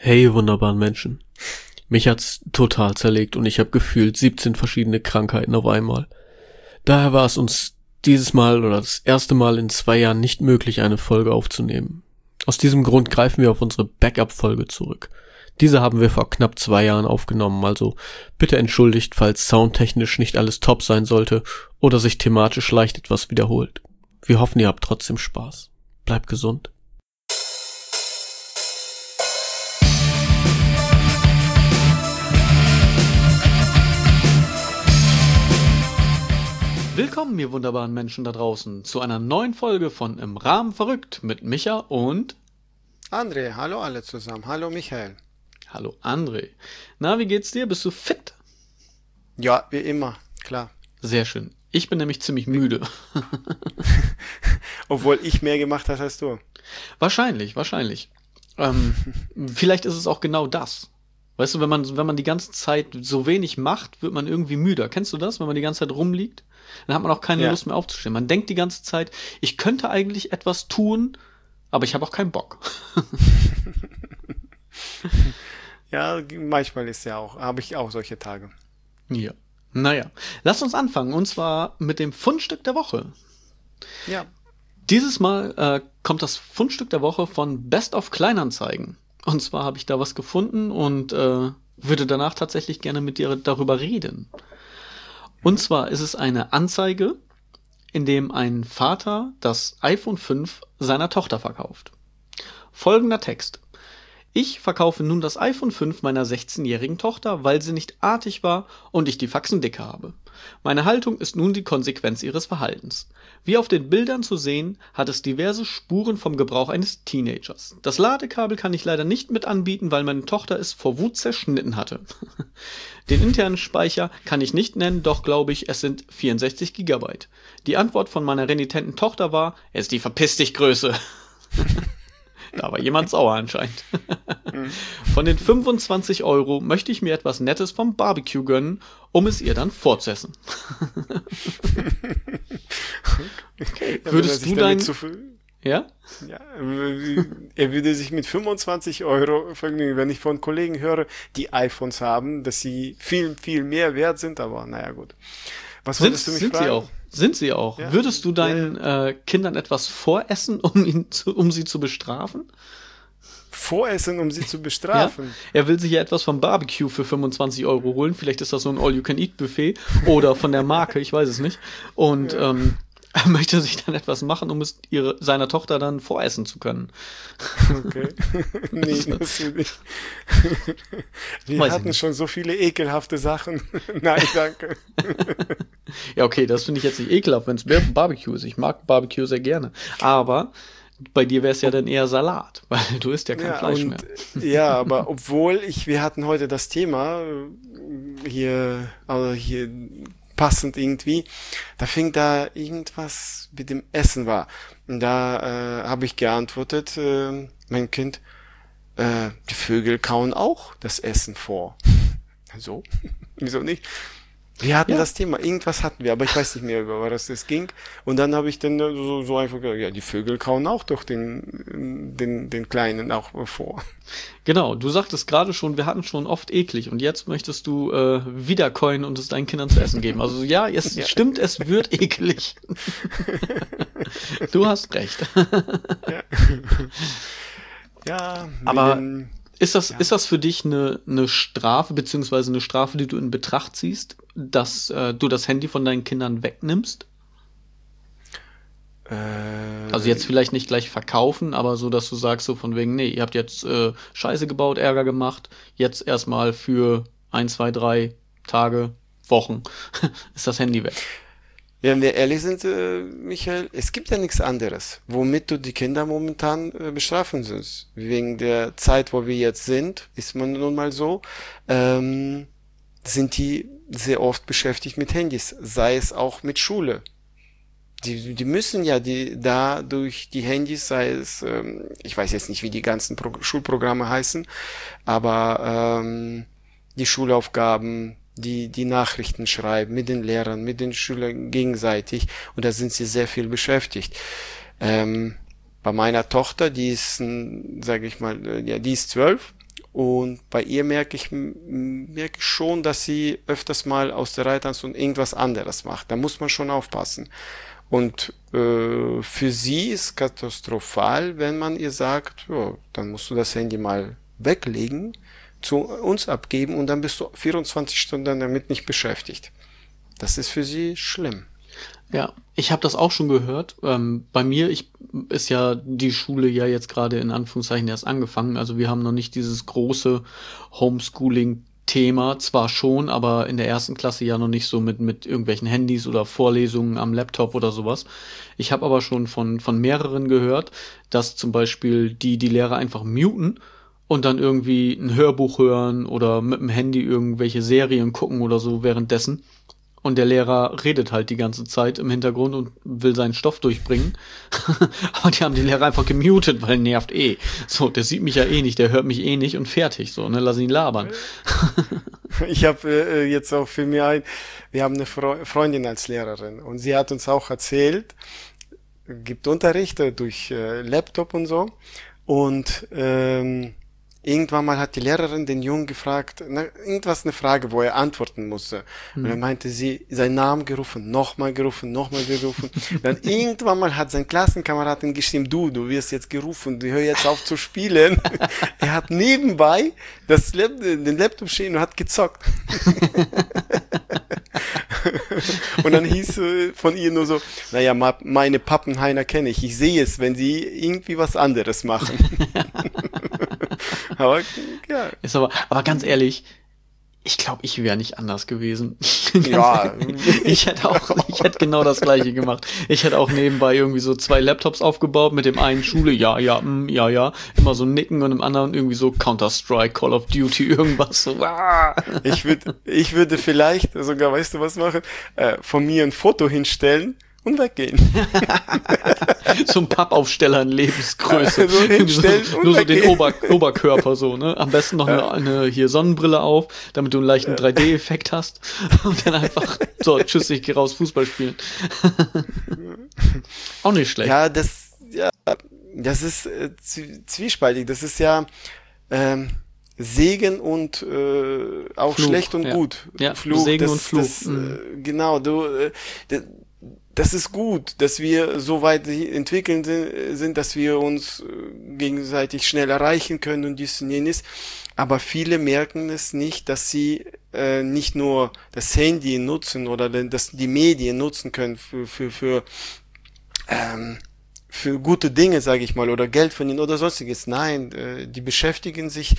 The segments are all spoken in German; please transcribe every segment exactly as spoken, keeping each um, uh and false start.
Hey, ihr wunderbaren Menschen. Mich hat's total zerlegt und ich habe gefühlt siebzehn verschiedene Krankheiten auf einmal. Daher war es uns dieses Mal oder das erste Mal in zwei Jahren nicht möglich, eine Folge aufzunehmen. Aus diesem Grund greifen wir auf unsere Backup-Folge zurück. Diese haben wir vor knapp zwei Jahren aufgenommen, also bitte entschuldigt, falls soundtechnisch nicht alles top sein sollte oder sich thematisch leicht etwas wiederholt. Wir hoffen, ihr habt trotzdem Spaß. Bleibt gesund. Willkommen, ihr wunderbaren Menschen da draußen, zu einer neuen Folge von Im Rahmen verrückt mit Micha und André. Hallo alle zusammen. Hallo Michael. Hallo André. Na, wie geht's dir? Bist du fit? Ja, wie immer, klar. Sehr schön. Ich bin nämlich ziemlich müde. Obwohl ich mehr gemacht habe als du. Wahrscheinlich, wahrscheinlich. Ähm, vielleicht ist es auch genau das. Weißt du, wenn man, wenn man die ganze Zeit so wenig macht, wird man irgendwie müder. Kennst du das? Wenn man die ganze Zeit rumliegt, dann hat man auch keine Ja. Lust mehr aufzustehen. Man denkt die ganze Zeit, ich könnte eigentlich etwas tun, aber ich habe auch keinen Bock. Ja, manchmal ist ja auch, habe ich auch solche Tage. Ja. Naja, lass uns anfangen, und zwar mit dem Fundstück der Woche. Ja. Dieses Mal äh, kommt das Fundstück der Woche von Best of Kleinanzeigen. Und zwar habe ich da was gefunden und äh, würde danach tatsächlich gerne mit dir darüber reden. Und zwar ist es eine Anzeige, in dem ein Vater das iPhone fünf seiner Tochter verkauft. Folgender Text. Ich verkaufe nun das iPhone fünf meiner sechzehnjährigen Tochter, weil sie nicht artig war und ich die Faxen dicke habe. Meine Haltung ist nun die Konsequenz ihres Verhaltens. Wie auf den Bildern zu sehen, hat es diverse Spuren vom Gebrauch eines Teenagers. Das Ladekabel kann ich leider nicht mit anbieten, weil meine Tochter es vor Wut zerschnitten hatte. Den internen Speicher kann ich nicht nennen, doch glaube ich, es sind vierundsechzig Gigabyte. Die Antwort von meiner renitenten Tochter war, es ist die Verpiss dich Größe. Da war jemand sauer anscheinend. Von den fünfundzwanzig Euro möchte ich mir etwas Nettes vom Barbecue gönnen, um es ihr dann vorzuessen. Okay. Ja, Würdest du dein... Zu viel, Ja? ja, er würde sich mit fünfundzwanzig Euro vergnügen, wenn ich von Kollegen höre, die iPhones haben, dass sie viel, viel mehr wert sind, aber naja, gut. Was Sind, wolltest du mich sind fragen? sie auch. Sind sie auch. Ja. Würdest du deinen Ja, Äh, Kindern etwas voressen, um, ihn zu, um sie zu bestrafen? Voressen, um sie zu Ja? bestrafen. Er will sich ja etwas vom Barbecue für fünfundzwanzig Euro holen. Vielleicht ist das so ein All-You-Can-Eat-Buffet oder von der Marke, ich weiß es nicht. Und Ja. ähm, er möchte sich dann etwas machen, um es ihre, seiner Tochter dann voressen zu können. Okay. Nee, das will ich. Wir Weiß ich hatten nicht. schon so viele ekelhafte Sachen. Nein, danke. Ja, okay, das finde ich jetzt nicht ekelhaft, wenn es Barbecue ist. Ich mag Barbecue sehr gerne. Aber bei dir wäre es ja dann eher Salat, weil du isst ja kein Ja, Fleisch und mehr. ja, aber obwohl ich, wir hatten heute das Thema äh, hier, also hier passend irgendwie, da fing da irgendwas mit dem Essen war. Und da äh, habe ich geantwortet, äh, mein Kind, äh, die Vögel kauen auch das Essen vor. So, wieso nicht? Wir hatten Ja. das Thema, irgendwas hatten wir, aber ich weiß nicht mehr, über was es ging. Und dann habe ich dann so, so einfach gesagt, ja, die Vögel kauen auch doch den, den, den Kleinen auch vor. Genau, du sagtest gerade schon, wir hatten schon oft eklig und jetzt möchtest du äh, wiedercoin und es deinen Kindern zu essen geben. Also ja, es Ja. stimmt, es wird eklig. Du hast recht. Ja, ja mit Aber den, ist das, ja. ist das für dich eine, eine Strafe, beziehungsweise eine Strafe, die du in Betracht ziehst, dass äh, du das Handy von deinen Kindern wegnimmst? äh, Also jetzt vielleicht nicht gleich verkaufen, aber so, dass du sagst so von wegen, nee, ihr habt jetzt äh, Scheiße gebaut, Ärger gemacht, jetzt erstmal für ein, zwei, drei Tage, Wochen ist das Handy weg. wenn wir ehrlich sind, äh, Michael, es gibt ja nichts anderes, womit du die Kinder momentan äh, bestrafen sollst. Wegen der Zeit, wo wir jetzt sind, ist man nun mal so, ähm, sind die sehr oft beschäftigt mit Handys, sei es auch mit Schule. Die, die müssen ja die da durch die Handys, sei es, ähm, ich weiß jetzt nicht, wie die ganzen Pro Schulprogramme heißen, aber ähm, die Schulaufgaben, die die Nachrichten schreiben mit den Lehrern, mit den Schülern gegenseitig, und da sind sie sehr viel beschäftigt. Ähm, bei meiner Tochter, die ist, sage ich mal, ja, die ist zwölf Und bei ihr merke ich, merke ich schon, dass sie öfters mal aus der Reihe tanzt und irgendwas anderes macht. Da muss man schon aufpassen. Und äh, für sie ist katastrophal, wenn man ihr sagt, ja, dann musst du das Handy mal weglegen, zu uns abgeben und dann bist du vierundzwanzig Stunden damit nicht beschäftigt. Das ist für sie schlimm. Ja, ich habe das auch schon gehört. Ähm, bei mir ich, ist ja die Schule ja jetzt gerade in Anführungszeichen erst angefangen. Also wir haben noch nicht dieses große Homeschooling-Thema, zwar schon, aber in der ersten Klasse ja noch nicht so mit mit irgendwelchen Handys oder Vorlesungen am Laptop oder sowas. Ich habe aber schon von von mehreren gehört, dass zum Beispiel die die Lehrer einfach muten und dann irgendwie ein Hörbuch hören oder mit dem Handy irgendwelche Serien gucken oder so währenddessen. Und der Lehrer redet halt die ganze Zeit im Hintergrund und will seinen Stoff durchbringen. Aber die haben die Lehrer einfach gemutet, weil nervt eh. So, der sieht mich ja eh nicht, der hört mich eh nicht und fertig. So, ne, lass ihn labern. Ich habe äh, jetzt auch für mich ein, wir haben eine Fre- Freundin als Lehrerin und sie hat uns auch erzählt, gibt Unterricht äh, durch äh, Laptop und so. Und ähm, irgendwann mal hat die Lehrerin den Jungen gefragt, na, irgendwas, eine Frage, wo er antworten musste. Hm. Und dann meinte sie, seinen Namen gerufen, nochmal gerufen, nochmal gerufen. Dann irgendwann mal hat sein Klassenkameradin geschrieben, du, du wirst jetzt gerufen, hör jetzt auf zu spielen. Er hat nebenbei das Lab- den Laptop stehen und hat gezockt. Und dann hieß äh, von ihr nur so, naja, ma- meine Pappenheiner kenne ich, ich sehe es, wenn sie irgendwie was anderes machen. Aber, ja. Ist aber, aber ganz ehrlich, ich glaube, ich wäre nicht anders gewesen. Ja. Ich hätte auch, ich hätte genau das Gleiche gemacht. Ich hätte auch nebenbei irgendwie so zwei Laptops aufgebaut, mit dem einen Schule, ja, ja, mm, ja, ja, immer so nicken und im anderen irgendwie so Counter-Strike, Call of Duty, irgendwas so. Ah. Ich würde, ich würde vielleicht sogar, weißt du was machen, äh, von mir ein Foto hinstellen und weggehen. So ein Pappaufsteller in Lebensgröße. So hinstellen so, und nur so den weggehen. Ober, Oberkörper so, ne? Am besten noch eine, eine hier Sonnenbrille auf, damit du einen leichten drei D-Effekt hast. Und dann einfach, so, tschüss, ich geh raus Fußball spielen. Auch nicht schlecht. Ja, das, ja, das ist äh, zwie- zwiespaltig. Das ist ja ähm, Segen und äh, auch Fluch, schlecht und ja. gut. Ja, Fluch, Segen das, und Fluch. Das, Mhm. äh, genau, du, äh, d- das ist gut, dass wir so weit entwickelt sind, sind, dass wir uns äh, gegenseitig schnell erreichen können und dies und jenes. Aber viele merken es nicht, dass sie äh, nicht nur das Handy nutzen oder denn, dass die Medien nutzen können für für für ähm, für gute Dinge, sage ich mal, oder Geld verdienen oder sonstiges. Nein, äh, die beschäftigen sich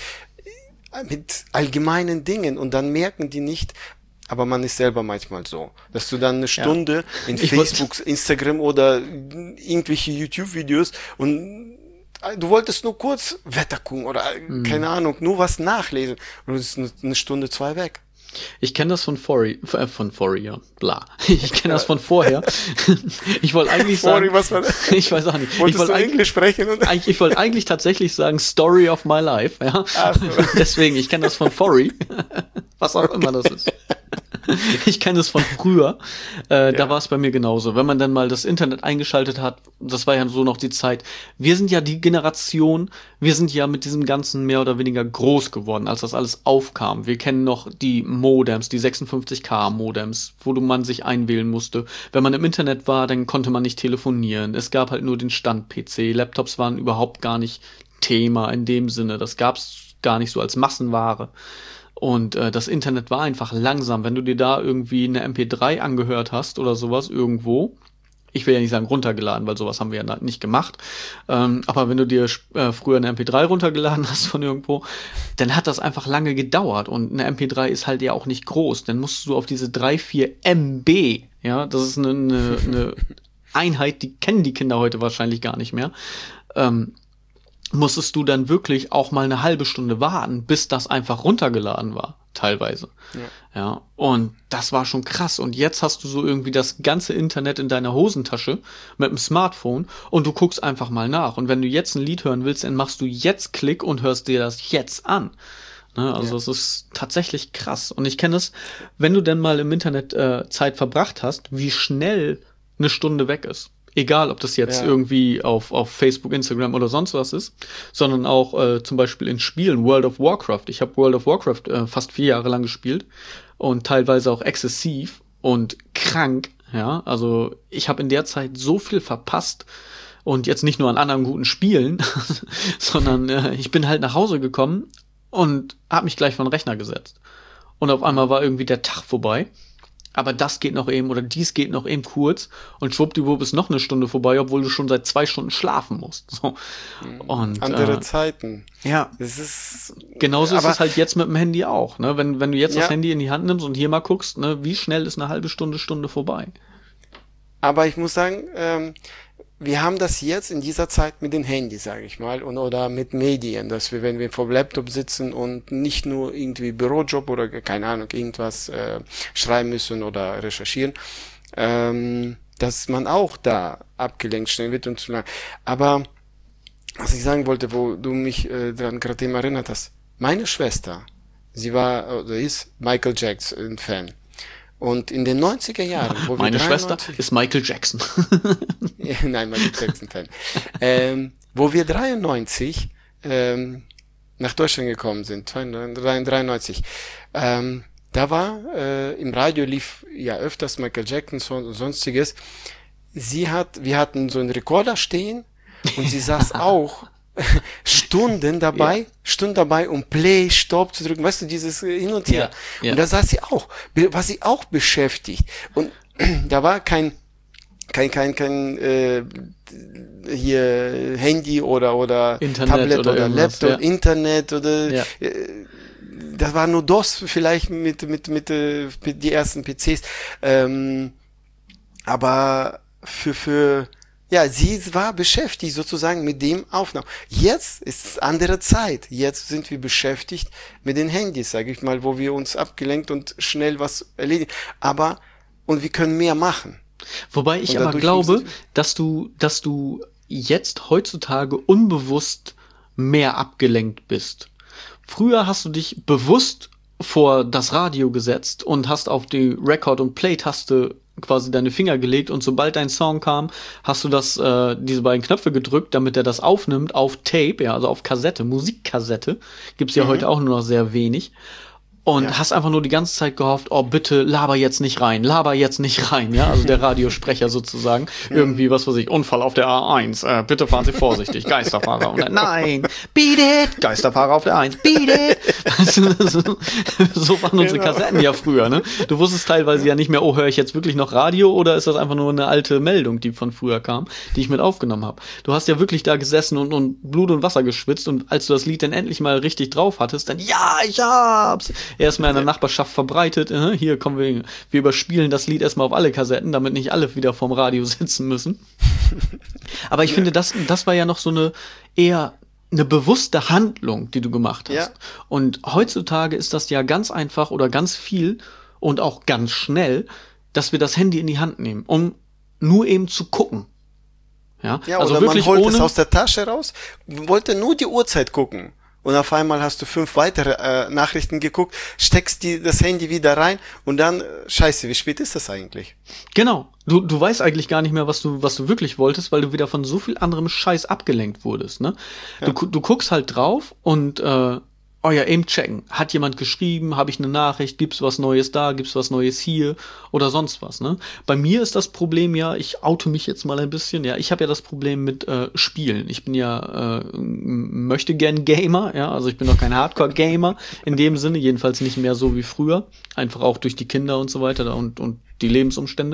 mit allgemeinen Dingen und dann merken die nicht, aber man ist selber manchmal so, dass du dann eine Stunde in Ich wollt- Facebook, Instagram oder irgendwelche YouTube-Videos und du wolltest nur kurz Wetter gucken oder keine Ahnung, nur was nachlesen und es ist eine- eine Stunde, zwei weg. Ich kenne das von Fori, äh, von Fori, ja, bla. Ich kenne das von vorher. Ich wollte eigentlich sagen, Sorry, was war das? ich weiß auch nicht. Ich Wolltest wollte du eigentlich, Englisch sprechen? Und eigentlich, ich wollte eigentlich tatsächlich sagen Story of my life, ja. Ach so. Deswegen, ich kenne das von Fori, was auch immer das ist. Ich kenne es von früher. Äh, Da war es bei mir genauso. Wenn man dann mal das Internet eingeschaltet hat, das war ja so noch die Zeit. Wir sind ja die Generation, wir sind ja mit diesem Ganzen mehr oder weniger groß geworden, als das alles aufkam. Wir kennen noch die Modems, die sechsundfünfzig K Modems, wo du man sich einwählen musste. Wenn man im Internet war, dann konnte man nicht telefonieren. Es gab halt nur den Stand-P C. Laptops waren überhaupt gar nicht Thema in dem Sinne. Das gab's gar nicht so als Massenware. Und äh, das Internet war einfach langsam. Wenn du dir da irgendwie eine M P drei angehört hast oder sowas irgendwo, ich will ja nicht sagen runtergeladen, weil sowas haben wir ja nicht gemacht, ähm, aber wenn du dir äh, früher eine M P drei runtergeladen hast von irgendwo, dann hat das einfach lange gedauert. Und eine M P drei ist halt ja auch nicht groß. Dann musst du auf diese drei, vier Megabyte, ja, das ist eine, eine, eine Einheit, die kennen die Kinder heute wahrscheinlich gar nicht mehr, ähm, musstest du dann wirklich auch mal eine halbe Stunde warten, bis das einfach runtergeladen war, teilweise. Ja. Ja, und das war schon krass. Und jetzt hast du so irgendwie das ganze Internet in deiner Hosentasche mit dem Smartphone und du guckst einfach mal nach. Und wenn du jetzt ein Lied hören willst, dann machst du jetzt Klick und hörst dir das jetzt an. Ne, also es ist tatsächlich krass. Und ich kenne es, wenn du denn mal im Internet äh, Zeit verbracht hast, wie schnell eine Stunde weg ist. Egal, ob das jetzt Ja. irgendwie auf, auf Facebook, Instagram oder sonst was ist, sondern auch äh, zum Beispiel in Spielen, World of Warcraft. Ich habe World of Warcraft äh, fast vier Jahre lang gespielt und teilweise auch exzessiv und krank, ja. Also ich habe in der Zeit so viel verpasst und jetzt nicht nur an anderen guten Spielen, sondern äh, ich bin halt nach Hause gekommen und habe mich gleich vor den Rechner gesetzt. Und auf einmal war irgendwie der Tag vorbei. Aber das geht noch eben, oder dies geht noch eben kurz und schwuppdiwupp ist noch eine Stunde vorbei, obwohl du schon seit zwei Stunden schlafen musst. So. Und, Andere äh, Zeiten. ja, Das ist, genauso ist aber- es halt jetzt mit dem Handy auch. Ne? Wenn, wenn du jetzt Ja. das Handy in die Hand nimmst und hier mal guckst, ne, wie schnell ist eine halbe Stunde, Stunde vorbei. Aber ich muss sagen, ähm, wir haben das jetzt in dieser Zeit mit den Handys, sage ich mal, und oder mit Medien, dass wir, wenn wir vor dem Laptop sitzen und nicht nur irgendwie Bürojob oder keine Ahnung, irgendwas äh, schreiben müssen oder recherchieren, ähm, dass man auch da abgelenkt schnell wird und zu lang. Aber was ich sagen wollte, wo du mich äh, daran gerade eben erinnert hast, meine Schwester, sie war oder ist Michael Jackson Fan. Und in den neunziger Jahren, wo wir Meine Schwester dreiundneunzig ist Michael Jackson. Ja, nein, Michael Jackson-Fan. ähm, wo wir dreiundneunzig ähm, nach Deutschland gekommen sind, dreiundneunzig, ähm, da war, äh, im Radio lief ja öfters Michael Jackson und sonstiges. Sie hat, wir hatten so einen Rekorder stehen und sie saß auch Stunden dabei, Ja. Stunden dabei, um Play, Stopp zu drücken, weißt du, dieses äh, Hin und Her. Ja, ja. Und da saß sie auch, be- war sie auch beschäftigt. Und da war kein, kein, kein, kein, äh, hier Handy oder, oder Internet Tablet oder oder, irgendwas, Laptop, ja. Internet oder, Ja. äh, das war nur DOS vielleicht mit, mit, mit, äh, mit die ersten P Cs. Ähm, aber für, für, ja, sie war beschäftigt sozusagen mit dem Aufnahmen. Jetzt ist es andere Zeit. Jetzt sind wir beschäftigt mit den Handys, sage ich mal, wo wir uns abgelenkt und schnell was erledigen. Aber, und wir können mehr machen. Wobei ich Und aber dadurch glaube, muss- dass du, dass du jetzt heutzutage unbewusst mehr abgelenkt bist. Früher hast du dich bewusst vor das Radio gesetzt und hast auf die Record- und Play-Taste quasi deine Finger gelegt und sobald dein Song kam, hast du das, äh, diese beiden Knöpfe gedrückt, damit er das aufnimmt auf Tape, ja, also auf Kassette, Musikkassette. Gibt's ja Mhm. heute auch nur noch sehr wenig. Und Ja. hast einfach nur die ganze Zeit gehofft, oh bitte, laber jetzt nicht rein, laber jetzt nicht rein, ja, also der Radiosprecher sozusagen, irgendwie, was weiß ich, Unfall auf der A eins, äh, bitte fahren Sie vorsichtig, Geisterfahrer, und dann, nein, beat it, Geisterfahrer auf der eins, beat it, weißt du, so, so waren unsere Genau. Kassetten ja früher, ne, du wusstest teilweise ja nicht mehr, oh, höre ich jetzt wirklich noch Radio oder ist das einfach nur eine alte Meldung, die von früher kam, die ich mit aufgenommen habe. Du hast ja wirklich da gesessen und, und Blut und Wasser geschwitzt und als du das Lied dann endlich mal richtig drauf hattest, dann, ja, ich hab's, erstmal in der Nachbarschaft verbreitet, äh, hier kommen wir, wir überspielen das Lied erstmal auf alle Kassetten, damit nicht alle wieder vorm Radio sitzen müssen. Aber ich finde, das, das war ja noch so eine eher eine bewusste Handlung, die du gemacht hast. Ja. Und heutzutage ist das ja ganz einfach oder ganz viel und auch ganz schnell, dass wir das Handy in die Hand nehmen, um nur eben zu gucken. Ja, Ja, also oder wirklich man holt ohne es aus der Tasche raus, wollte nur die Uhrzeit gucken. Und auf einmal hast du fünf weitere äh, Nachrichten geguckt, steckst die, das Handy wieder rein und dann, äh, scheiße, wie spät ist das eigentlich? Genau. Du, du weißt eigentlich gar nicht mehr, was du, was du wirklich wolltest, weil du wieder von so viel anderem Scheiß abgelenkt wurdest, ne? Ja. Du, gu- du guckst halt drauf und, äh, oh ja, eben checken. Hat jemand geschrieben? Habe ich eine Nachricht? Gibt's was Neues da? Gibt's was Neues hier? Oder sonst was, ne? Bei mir ist das Problem ja, ich oute mich jetzt mal ein bisschen, ja, ich habe ja das Problem mit äh, Spielen. Ich bin ja äh, m- möchte gern Gamer, ja, also ich bin noch kein Hardcore-Gamer in dem Sinne, jedenfalls nicht mehr so wie früher. Einfach auch durch die Kinder und so weiter und, und die Lebensumstände.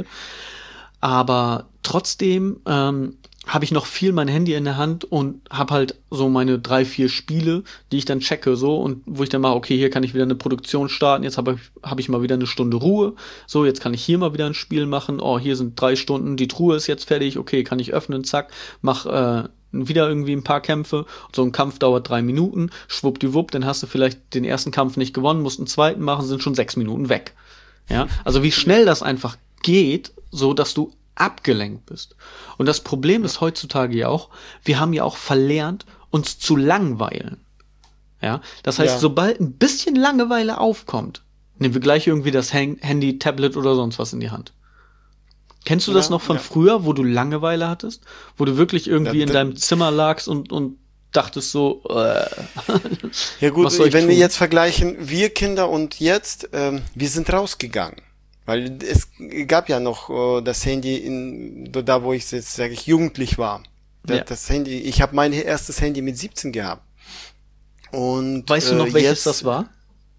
Aber trotzdem ähm, habe ich noch viel mein Handy in der Hand und habe halt so meine drei, vier Spiele, die ich dann checke, so, und wo ich dann mache, okay, hier kann ich wieder eine Produktion starten, jetzt habe ich, hab ich mal wieder eine Stunde Ruhe, so, jetzt kann ich hier mal wieder ein Spiel machen, oh, hier sind drei Stunden, die Truhe ist jetzt fertig, okay, kann ich öffnen, zack, mach äh, wieder irgendwie ein paar Kämpfe, so ein Kampf dauert drei Minuten, schwuppdiwupp, dann hast du vielleicht den ersten Kampf nicht gewonnen, musst einen zweiten machen, sind schon sechs Minuten weg. Ja, also wie schnell das einfach geht, so dass du abgelenkt bist. Und das Problem ist heutzutage ja auch, wir haben ja auch verlernt, uns zu langweilen. Ja, das heißt, Ja. sobald ein bisschen Langeweile aufkommt, nehmen wir gleich irgendwie das Han- Handy, Tablet oder sonst was in die Hand. Kennst du das Ja, noch von ja. früher, wo du Langeweile hattest? Wo du wirklich irgendwie Ja, in d- deinem Zimmer lagst und, und dachtest so, äh, Ja gut, was soll ich wenn wir tun? jetzt vergleichen, wir Kinder und jetzt, ähm, wir sind rausgegangen. Weil es gab ja noch äh, das Handy in da, wo ich jetzt, sage ich, jugendlich war. Das, Ja. das Handy, ich habe mein erstes Handy mit siebzehn gehabt. Und Weißt du äh, noch, welches jetzt, das war?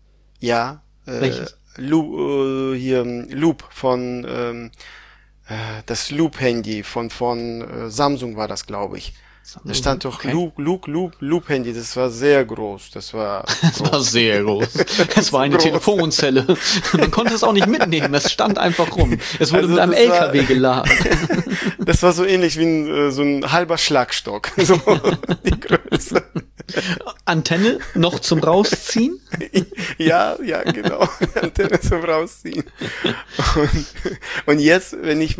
Ja, äh, Welches? Loop, äh, hier Loop von ähm, äh, das Loop-Handy von von äh, Samsung war das, glaube ich. Da stand doch Okay. Loop, Loop, Loop, Loop-Handy. Das war sehr groß. Das war Es war groß. sehr groß. Es war eine Groß. Telefonzelle. Man konnte es auch nicht mitnehmen. Es stand einfach rum. Es wurde Also mit einem das war- L K W geladen. Das war so ähnlich wie ein, äh, so ein halber Schlagstock. So die Größe. Antenne noch zum Rausziehen. Ja, ja, genau. Antenne zum Rausziehen. Und, und jetzt, wenn ich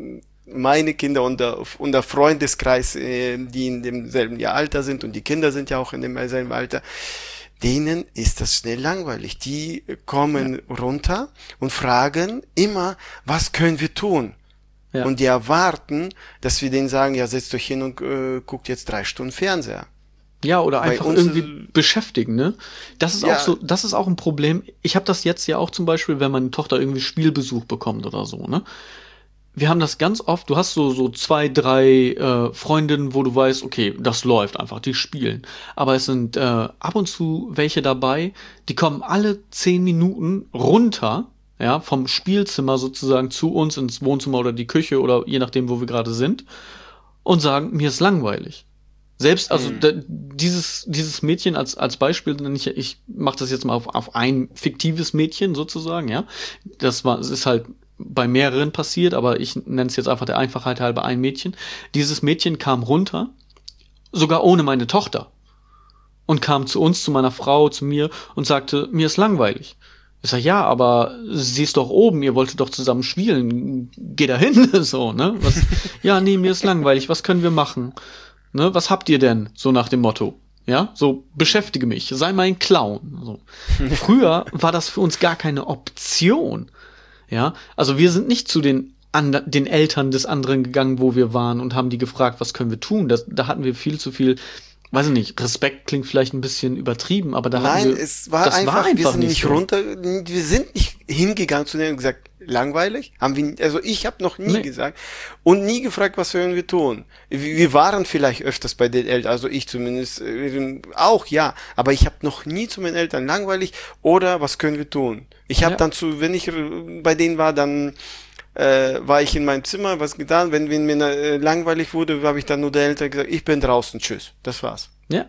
meine Kinder unter, unter Freundeskreis, äh, die in demselben Jahr Alter sind und die Kinder sind ja auch in demselben Alter, denen ist das schnell langweilig. Die kommen runter und fragen immer, was können wir tun? Ja. Und die erwarten, dass wir denen sagen, ja, setzt euch hin und äh, guckt jetzt drei Stunden Fernseher. Ja, oder Bei einfach uns irgendwie ist- beschäftigen, ne? Das ist Ja. auch so, das ist auch ein Problem. Ich habe das jetzt ja auch zum Beispiel, wenn meine Tochter irgendwie Spielbesuch bekommt oder so, ne? Wir haben das ganz oft, du hast so, so zwei, drei äh, Freundinnen, wo du weißt, okay, das läuft einfach, die spielen. Aber es sind äh, ab und zu welche dabei, die kommen alle zehn Minuten runter, ja, vom Spielzimmer sozusagen zu uns ins Wohnzimmer oder die Küche oder je nachdem, wo wir gerade sind, und sagen, mir ist langweilig. Selbst, also Hm. da, dieses, dieses Mädchen als, als Beispiel, nenne ich, ich mache das jetzt mal auf, auf ein fiktives Mädchen sozusagen, ja. Das war, es ist halt bei mehreren passiert, aber ich nenne es jetzt einfach der Einfachheit halber ein Mädchen. Dieses Mädchen kam runter, sogar ohne meine Tochter, und kam zu uns, zu meiner Frau, zu mir und sagte, mir ist langweilig. Ich sag, ja, aber sie ist doch oben, ihr wolltet doch zusammen spielen, geh da hin, so, ne? Was, ja, nee, mir ist langweilig, was können wir machen? Ne, was habt ihr denn? So nach dem Motto. Ja, so beschäftige mich, sei mein Clown. So. Früher war das für uns gar keine Option. Ja, also wir sind nicht zu den, ander- den Eltern des anderen gegangen, wo wir waren und haben die gefragt, was können wir tun? Das, da hatten wir viel zu viel, weiß ich nicht, Respekt klingt vielleicht ein bisschen übertrieben, aber da hatten Nein, wir, es war das einfach, war einfach wir sind nicht so. runter, wir sind nicht hingegangen zu denen und gesagt, langweilig? Haben wir, also ich habe noch nie Nee. gesagt und nie gefragt, was wir irgendwie tun. Wir, wir waren vielleicht öfters bei den Eltern, also ich zumindest äh, auch, ja, aber ich habe noch nie zu meinen Eltern langweilig oder was können wir tun? Ich habe Ja. dann zu, wenn ich äh, bei denen war, dann äh, war ich in meinem Zimmer, was getan, wenn, wenn mir äh, langweilig wurde, habe ich dann nur der Eltern gesagt, ich bin draußen, tschüss, das war's. Ja.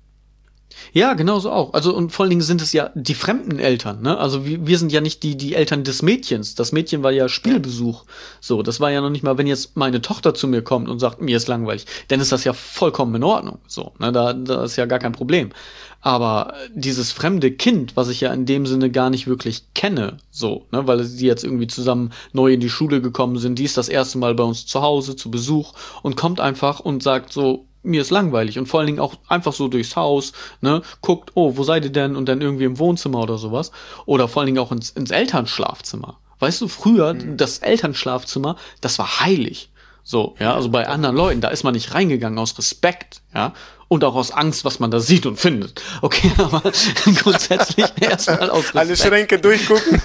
Ja, genauso auch. Also und vor allen Dingen sind es ja die fremden Eltern, ne? Also wir, wir sind ja nicht die die Eltern des Mädchens. Das Mädchen war ja Spielbesuch. So, das war ja noch nicht mal, wenn jetzt meine Tochter zu mir kommt und sagt, mir ist langweilig, dann ist das ja vollkommen in Ordnung. So, ne? Da, da ist ja gar kein Problem. Aber dieses fremde Kind, was ich ja in dem Sinne gar nicht wirklich kenne, so, ne, weil sie jetzt irgendwie zusammen neu in die Schule gekommen sind, die ist das erste Mal bei uns zu Hause zu Besuch und kommt einfach und sagt so, mir ist langweilig und vor allen Dingen auch einfach so durchs Haus, ne, guckt, oh, wo seid ihr denn? Und dann irgendwie im Wohnzimmer oder sowas. Oder vor allen Dingen auch ins, ins Elternschlafzimmer. Weißt du, früher, das Elternschlafzimmer, das war heilig. So, ja, also bei anderen Leuten, da ist man nicht reingegangen aus Respekt, ja, und auch aus Angst, was man da sieht und findet. Okay, aber grundsätzlich erstmal aus Respekt. Alle Schränke durchgucken.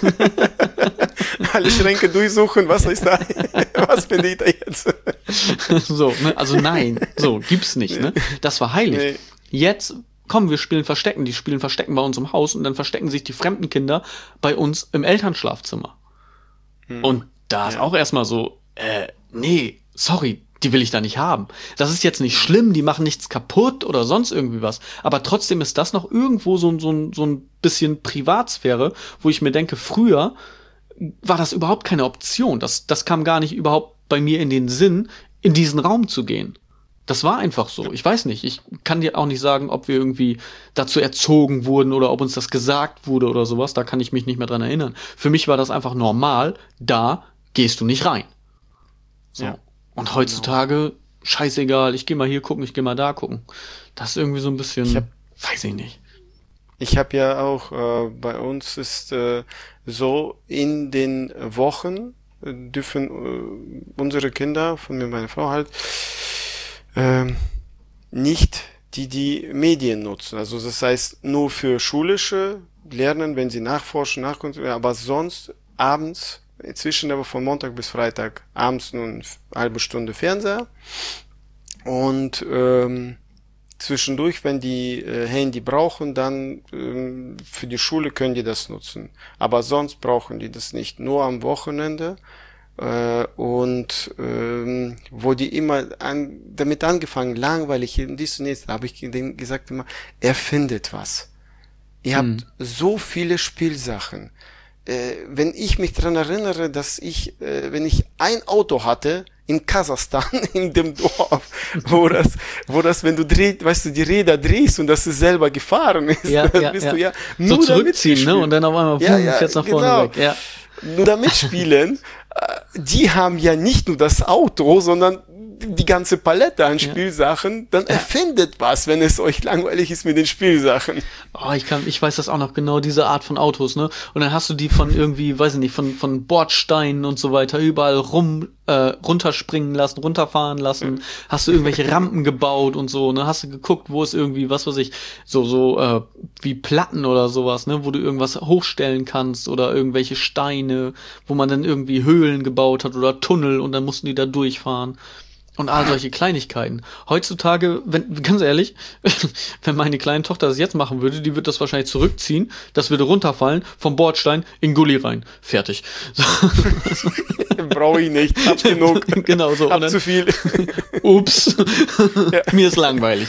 Alle Schränke durchsuchen, was ist da? Was finde ich da jetzt? So, ne? Also nein, so, gibt's nicht, ne? Das war heilig. Nee. Jetzt, komm, wir spielen Verstecken. Die spielen Verstecken bei uns im Haus und dann verstecken sich die fremden Kinder bei uns im Elternschlafzimmer. Und da ist Ja. auch erstmal so, äh, nee, sorry, die will ich da nicht haben. Das ist jetzt nicht schlimm, die machen nichts kaputt oder sonst irgendwie was. Aber trotzdem ist das noch irgendwo so, ein- so, ein- so ein bisschen Privatsphäre, wo ich mir denke, früher war das überhaupt keine Option. Das, das kam gar nicht überhaupt bei mir in den Sinn, in diesen Raum zu gehen. Das war einfach so. Ich weiß nicht. Ich kann dir auch nicht sagen, ob wir irgendwie dazu erzogen wurden oder ob uns das gesagt wurde oder sowas. Da kann ich mich nicht mehr dran erinnern. Für mich war das einfach normal. Da gehst du nicht rein. So. Ja. Und heutzutage, scheißegal, ich gehe mal hier gucken, ich gehe mal da gucken. Das ist irgendwie so ein bisschen, Ich hab- weiß ich nicht. Ich habe ja auch, äh, bei uns ist äh, so in den Wochen, äh, dürfen äh, unsere Kinder, von mir und meiner Frau halt, äh, nicht die die Medien nutzen. Also das heißt nur für schulische Lernen, wenn sie nachforschen, nachkontrollieren, aber sonst abends, inzwischen aber von Montag bis Freitag, abends nur eine halbe Stunde Fernseher und ähm, zwischendurch, wenn die äh, Handy brauchen, dann ähm, für die Schule können die das nutzen. Aber sonst brauchen die das nicht. Nur am Wochenende. Äh, und ähm, wo die immer an, damit angefangen, langweilig, dies und das, da habe ich denen gesagt immer, erfindet was. Ihr habt Hm. so viele Spielsachen. Äh, wenn ich mich dran erinnere, dass ich, äh, wenn ich ein Auto hatte, in Kasachstan, in dem Dorf, wo das, wo das, wenn du drehst, weißt du, die Räder drehst und das ist selber gefahren ist, Ja, dann ja, bist ja. du ja So nur damit zurückziehen, ne? gespielt. Und dann auf einmal Ja, boom, ja, fährt's nach vorne genau. weg. Ja. Nur damit spielen, äh, die haben ja nicht nur das Auto, sondern die ganze Palette an Spielsachen, dann erfindet was, wenn es euch langweilig ist mit den Spielsachen. Oh, ich kann, ich weiß das auch noch genau, diese Art von Autos, ne? Und dann hast du die von irgendwie, weiß ich nicht, von, von Bordsteinen und so weiter überall rum, äh, runterspringen lassen, runterfahren lassen. Hast du irgendwelche Rampen gebaut und so, ne? Hast du geguckt, wo es irgendwie, was weiß ich, so, so, äh, wie Platten oder sowas, ne? Wo du irgendwas hochstellen kannst oder irgendwelche Steine, wo man dann irgendwie Höhlen gebaut hat oder Tunnel und dann mussten die da durchfahren. Und all solche Kleinigkeiten. Heutzutage, wenn, ganz ehrlich, wenn meine kleine Tochter das jetzt machen würde, die würde das wahrscheinlich zurückziehen, das würde runterfallen, vom Bordstein in Gully rein. Fertig. So. Brauche ich nicht, hab genug, Genau so. hab Und dann, zu viel. ups, Ja. mir ist langweilig.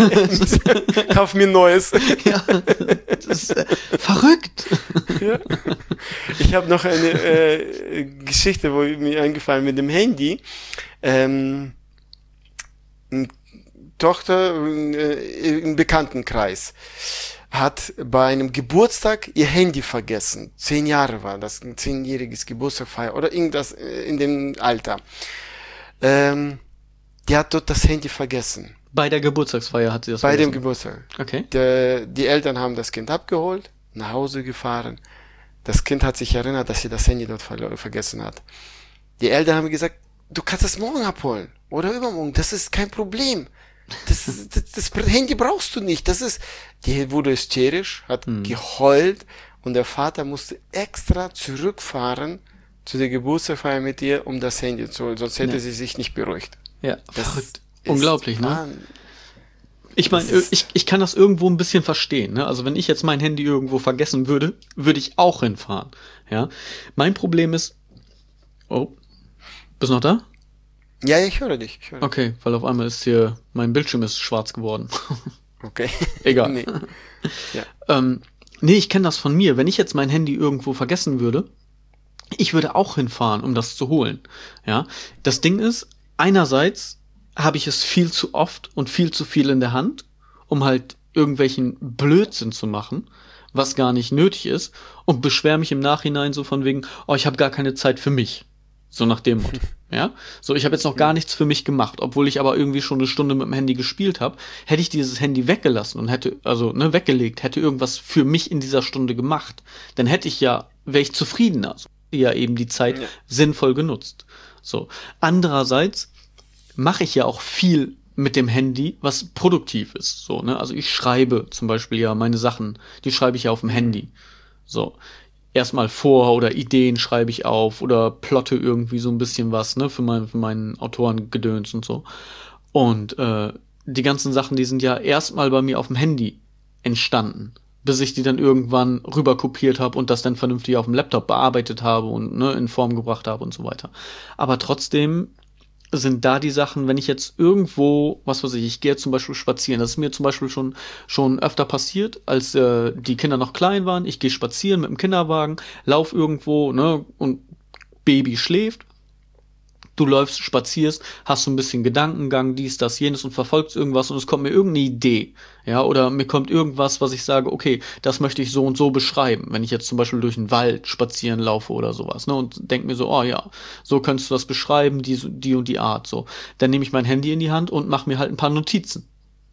Kauf mir Neues. Ja, das ist äh, verrückt. Ja. Ich habe noch eine äh, Geschichte, wo mir eingefallen mit dem Handy. Ähm, eine Tochter äh, im Bekanntenkreis hat bei einem Geburtstag ihr Handy vergessen. Zehn Jahre war das, ein zehnjähriges Geburtstagfeier oder irgendwas äh, in dem Alter. Ähm, die hat dort das Handy vergessen. Bei der Geburtstagsfeier hat sie das Bei dem vergessen. Geburtstag. Okay. Der, die Eltern haben das Kind abgeholt, nach Hause gefahren. Das Kind hat sich erinnert, dass sie das Handy dort ver- vergessen hat. Die Eltern haben gesagt, du kannst es morgen abholen oder übermorgen, das ist kein Problem. Das, das, das Handy brauchst du nicht. Das ist, die wurde hysterisch, hat Hm. geheult und der Vater musste extra zurückfahren zu der Geburtstagsfeier mit ihr, um das Handy zu holen, sonst hätte Ja. sie sich nicht beruhigt. Ja, Das verrückt. ist Unglaublich, ne? Wahnsinn. Ich meine, Das ist- ich, ich kann das irgendwo ein bisschen verstehen, ne? Also wenn ich jetzt mein Handy irgendwo vergessen würde, würde ich auch hinfahren, ja? Mein Problem ist, oh, bist du noch da? Ja, ich höre dich. Ich höre dich. Okay, weil auf einmal ist hier, mein Bildschirm ist schwarz geworden. Okay. Egal. Nee. Ja. Ähm, nee, ich kenne das von mir. Wenn ich jetzt mein Handy irgendwo vergessen würde, ich würde auch hinfahren, um das zu holen. Ja, das Ding ist, einerseits habe ich es viel zu oft und viel zu viel in der Hand, um halt irgendwelchen Blödsinn zu machen, was gar nicht nötig ist, und beschwere mich im Nachhinein so von wegen, oh, ich habe gar keine Zeit für mich. So nach dem Motto. Ja, so ich habe jetzt noch gar nichts für mich gemacht, obwohl ich aber irgendwie schon eine Stunde mit dem Handy gespielt habe. Hätte ich dieses Handy weggelassen und hätte, also ne, weggelegt, hätte irgendwas für mich in dieser Stunde gemacht, dann hätte ich ja, wäre ich zufriedener. Also, ja eben die Zeit Ja. sinnvoll genutzt. So. Andererseits mache ich ja auch viel mit dem Handy, was produktiv ist. So, ne? Also ich schreibe zum Beispiel ja meine Sachen, die schreibe ich ja auf dem Handy. So. Erstmal vor oder Ideen schreibe ich auf oder plotte irgendwie so ein bisschen was, ne, für, mein, für meinen Autorengedöns und so. Und äh, die ganzen Sachen, die sind ja erstmal bei mir auf dem Handy entstanden, bis ich die dann irgendwann rüber kopiert habe und das dann vernünftig auf dem Laptop bearbeitet habe und ne, in Form gebracht habe und so weiter. Aber trotzdem sind da die Sachen, wenn ich jetzt irgendwo, was weiß ich, ich gehe zum Beispiel spazieren, das ist mir zum Beispiel schon schon öfter passiert, als äh, die Kinder noch klein waren, ich gehe spazieren mit dem Kinderwagen, lauf irgendwo, ne, und Baby schläft, du läufst, spazierst, hast so ein bisschen Gedankengang, dies, das, jenes und verfolgst irgendwas und es kommt mir irgendeine Idee, ja, oder mir kommt irgendwas, was ich sage, okay, das möchte ich so und so beschreiben, wenn ich jetzt zum Beispiel durch den Wald spazieren laufe oder sowas, ne, und denk mir so, oh ja, so könntest du das beschreiben, die, die und die Art, so. Dann nehme ich mein Handy in die Hand und mache mir halt ein paar Notizen.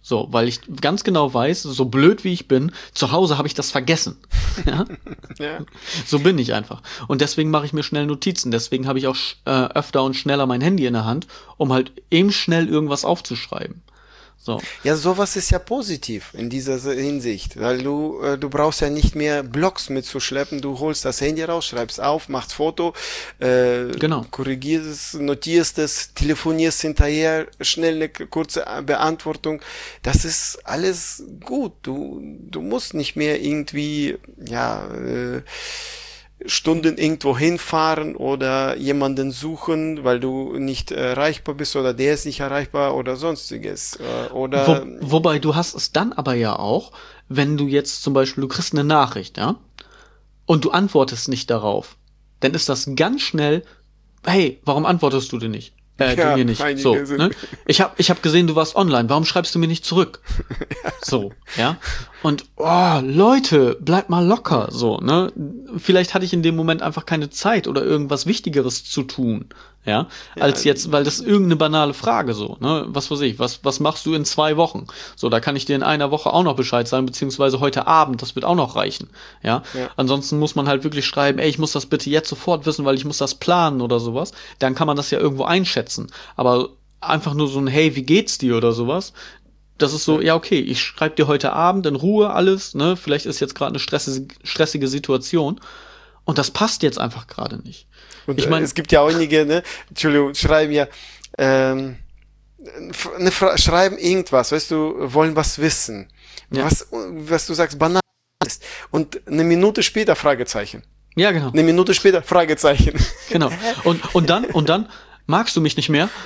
So, weil ich ganz genau weiß, so blöd wie ich bin, zu Hause habe ich das vergessen. Ja? Ja. So bin ich einfach. Und deswegen mache ich mir schnell Notizen. Deswegen habe ich auch äh, öfter und schneller mein Handy in der Hand, um halt eben schnell irgendwas aufzuschreiben. So. Ja, sowas ist ja positiv in dieser Hinsicht, weil du äh, du brauchst ja nicht mehr Blogs mitzuschleppen, du holst das Handy raus, schreibst auf, machst Foto, äh, Genau. korrigierst es, notierst es, telefonierst hinterher, schnell eine kurze Beantwortung. Das ist alles gut. Du du musst nicht mehr irgendwie ja äh, Stunden irgendwo hinfahren oder jemanden suchen, weil du nicht erreichbar bist oder der ist nicht erreichbar oder sonstiges. Äh, Oder Wo, wobei du hast es dann aber ja auch, wenn du jetzt zum Beispiel, du kriegst eine Nachricht, ja, und du antwortest nicht darauf, dann ist das ganz schnell, hey, warum antwortest du denn nicht? Äh, Ja, du mir nicht. einige So, sind- ne? Ich hab, ich hab gesehen, du warst online, warum schreibst du mir nicht zurück? So, ja. Und, oh, Leute, bleibt mal locker, so, ne? Vielleicht hatte ich in dem Moment einfach keine Zeit oder irgendwas Wichtigeres zu tun, ja, als jetzt, weil das ist irgendeine banale Frage, so, ne? Was weiß ich, was, was machst du in zwei Wochen? So, da kann ich dir in einer Woche auch noch Bescheid sagen, beziehungsweise heute Abend, das wird auch noch reichen, ja. Ja. Ansonsten muss man halt wirklich schreiben, ey, ich muss das bitte jetzt sofort wissen, weil ich muss das planen oder sowas. Dann kann man das ja irgendwo einschätzen. Aber einfach nur so ein, hey, wie geht's dir oder sowas, das ist so, ja, okay, ich schreibe dir heute Abend in Ruhe alles, ne? Vielleicht ist jetzt gerade eine stressige, stressige Situation und das passt jetzt einfach gerade nicht. Und Ich äh, mein- es gibt ja auch einige, ne, Entschuldigung, schreiben ja, ähm, f- eine Fra schreiben irgendwas, weißt du, wollen was wissen. Ja. Was, was du sagst, banal ist. Und eine Minute später Fragezeichen. Ja, genau, Eine Minute später Fragezeichen. genau. Und, und dann, und dann, magst du mich nicht mehr?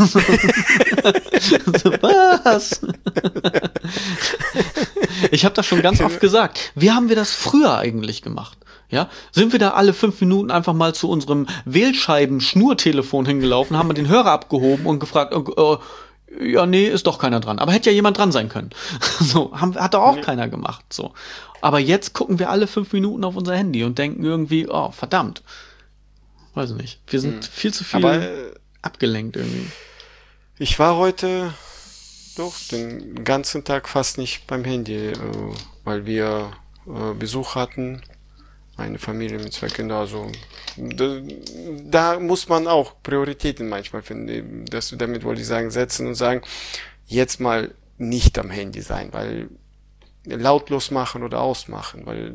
So, was? Ich habe das schon ganz oft gesagt. Wie haben wir das früher eigentlich gemacht? Ja, sind wir da alle fünf Minuten einfach mal zu unserem Wählscheiben-Schnurtelefon hingelaufen, haben wir den Hörer abgehoben und gefragt, äh, äh, ja, nee, ist doch keiner dran. Aber hätte ja jemand dran sein können. So, haben, hat doch auch Nee. keiner gemacht. So. Aber jetzt gucken wir alle fünf Minuten auf unser Handy und denken irgendwie, oh, verdammt. Weiß ich nicht. Wir sind viel zu viel Aber äh, abgelenkt irgendwie. ich war heute doch den ganzen Tag fast nicht beim Handy, äh, weil wir äh, Besuch hatten. Eine Familie mit zwei Kindern, also da, da muss man auch Prioritäten manchmal finden. Das, damit wollte ich sagen, setzen und sagen, jetzt mal nicht am Handy sein, weil lautlos machen oder ausmachen, weil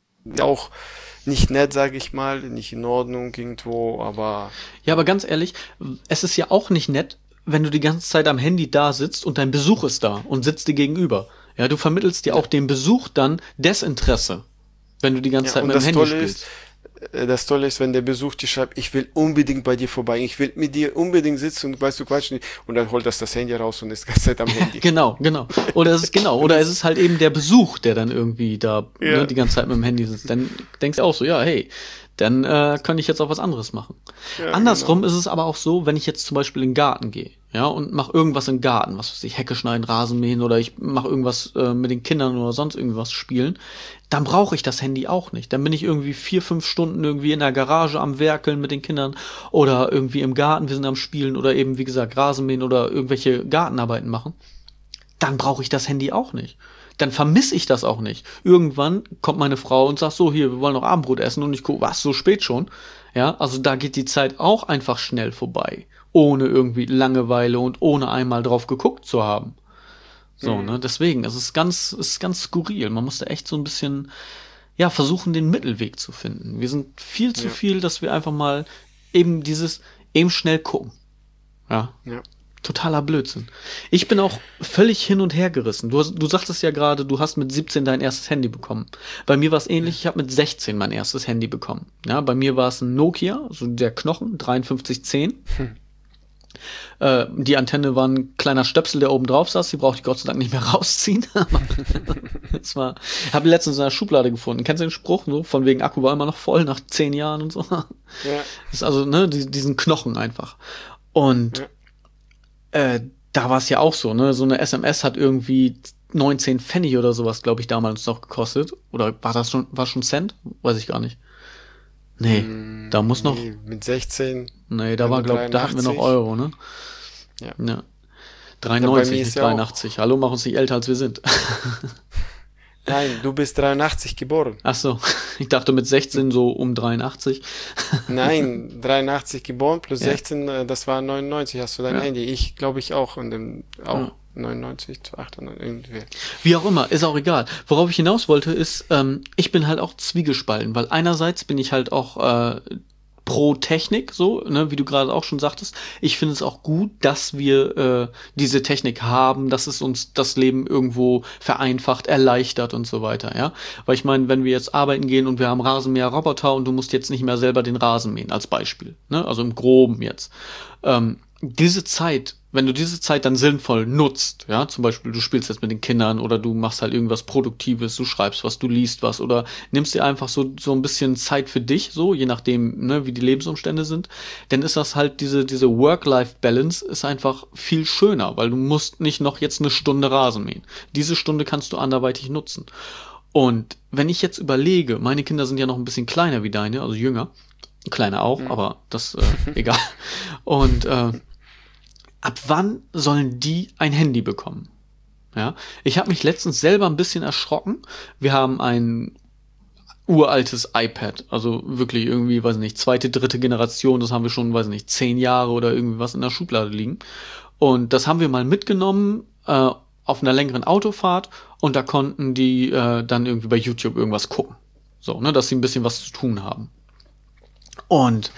auch nicht nett, sage ich mal, nicht in Ordnung irgendwo, aber Ja, aber ganz ehrlich, es ist ja auch nicht nett, wenn du die ganze Zeit am Handy da sitzt und dein Besuch ist da und sitzt dir gegenüber. Ja, du vermittelst dir auch dem Besuch dann Desinteresse, wenn du die ganze ja, Zeit und mit dem das Handy Tolle spielst. ist, äh, das Tolle ist, wenn der Besuch dir schreibt, ich will unbedingt bei dir vorbei, ich will mit dir unbedingt sitzen und weißt du quatschen nicht, und dann holt das das Handy raus und ist die ganze Zeit am Handy. Genau, genau. Oder es ist genau, oder es ist halt eben der Besuch, der dann irgendwie da Ja. ne, die ganze Zeit mit dem Handy sitzt. Dann denkst du auch so, ja, hey, dann äh, kann ich jetzt auch was anderes machen. Ja, Andersrum ist es aber auch so, wenn ich jetzt zum Beispiel in den Garten gehe, ja, und mache irgendwas im Garten, was weiß ich, Hecke schneiden, Rasen mähen oder ich mache irgendwas äh, mit den Kindern oder sonst irgendwas spielen, dann brauche ich das Handy auch nicht. Dann bin ich irgendwie vier, fünf Stunden irgendwie in der Garage am Werkeln mit den Kindern oder irgendwie im Garten, wir sind am Spielen oder eben, wie gesagt, Rasen mähen oder irgendwelche Gartenarbeiten machen. Dann brauche ich das Handy auch nicht. Dann vermisse ich das auch nicht. Irgendwann kommt meine Frau und sagt so, hier, wir wollen noch Abendbrot essen und ich gucke, was, so spät schon? Ja, also da geht die Zeit auch einfach schnell vorbei, ohne irgendwie Langeweile und ohne einmal drauf geguckt zu haben. So, Mhm. ne, deswegen, es ist ganz, es ist ganz skurril. Man musste echt so ein bisschen, ja, versuchen, den Mittelweg zu finden. Wir sind viel zu Ja. viel, dass wir einfach mal eben dieses, eben schnell gucken. Ja, Ja. totaler Blödsinn. Ich bin auch völlig hin und her gerissen. Du, hast- du sagtest ja gerade, du hast mit siebzehn dein erstes Handy bekommen. Bei mir war es ähnlich, ich habe mit sechzehn mein erstes Handy bekommen. Ja, bei mir war es ein Nokia, so der Knochen, dreiundfünfzig zehn. Äh, die Antenne war ein kleiner Stöpsel, der oben drauf saß. Die brauchte ich Gott sei Dank nicht mehr rausziehen. Das war, habe letztens in einer Schublade gefunden. Kennst du den Spruch? So, von wegen Akku war immer noch voll nach zehn Jahren und so. Ja. Das ist also, ne, die, diesen Knochen einfach. Und Ja. äh, da war es ja auch so, ne? So eine S M S hat irgendwie neunzehn Pfennig oder sowas, glaube ich, damals noch gekostet. Oder war das schon, war schon Cent? Weiß ich gar nicht. Nee, da muss noch, Nee, mit sechzehn. nee, da wenn war, du glaube ich, da hatten wir noch dreiundachtzig. Euro, ne? Ja. Ja. dreiundneunzig, ist nicht ja auch- dreiundachtzig. Hallo, mach uns nicht älter, als wir sind. Nein, du bist dreiundachtzig geboren. Ach so, ich dachte mit sechzehn so um dreiundachtzig. Nein, dreiundachtzig geboren plus Ja. sechzehn, äh, das war neunundneunzig, hast du dein Ja. Handy. Ich glaube ich auch und dem, auch Ja. neunundneunzig, achtundneunzig, irgendwie. Wie auch immer, ist auch egal. Worauf ich hinaus wollte, ist, ähm, ich bin halt auch zwiegespalten, weil einerseits bin ich halt auch äh, pro Technik, so, ne, wie du gerade auch schon sagtest. Ich finde es auch gut, dass wir äh, diese Technik haben, dass es uns das Leben irgendwo vereinfacht, erleichtert und so weiter, ja. Weil ich meine, wenn wir jetzt arbeiten gehen und wir haben Rasenmäher-Roboter und du musst jetzt nicht mehr selber den Rasen mähen, als Beispiel, ne, also im Groben jetzt. Ähm, diese Zeit, wenn du diese Zeit dann sinnvoll nutzt, ja, zum Beispiel du spielst jetzt mit den Kindern oder du machst halt irgendwas Produktives, du schreibst was, du liest was oder nimmst dir einfach so, so ein bisschen Zeit für dich, so, je nachdem, ne, wie die Lebensumstände sind, dann ist das halt diese, diese Work-Life-Balance ist einfach viel schöner, weil du musst nicht noch jetzt eine Stunde Rasen mähen. Diese Stunde kannst du anderweitig nutzen. Und wenn ich jetzt überlege, meine Kinder sind ja noch ein bisschen kleiner wie deine, also jünger, kleiner auch, Mhm. aber das, äh, egal. Und, äh, ab wann sollen die ein Handy bekommen? Ja, ich habe mich letztens selber ein bisschen erschrocken. Wir haben ein uraltes iPad, also wirklich irgendwie, weiß nicht, zweite, dritte Generation, das haben wir schon, weiß nicht, zehn Jahre oder irgendwie was in der Schublade liegen. Und das haben wir mal mitgenommen äh, auf einer längeren Autofahrt und da konnten die äh, dann irgendwie bei YouTube irgendwas gucken. So, ne, dass sie ein bisschen was zu tun haben. Und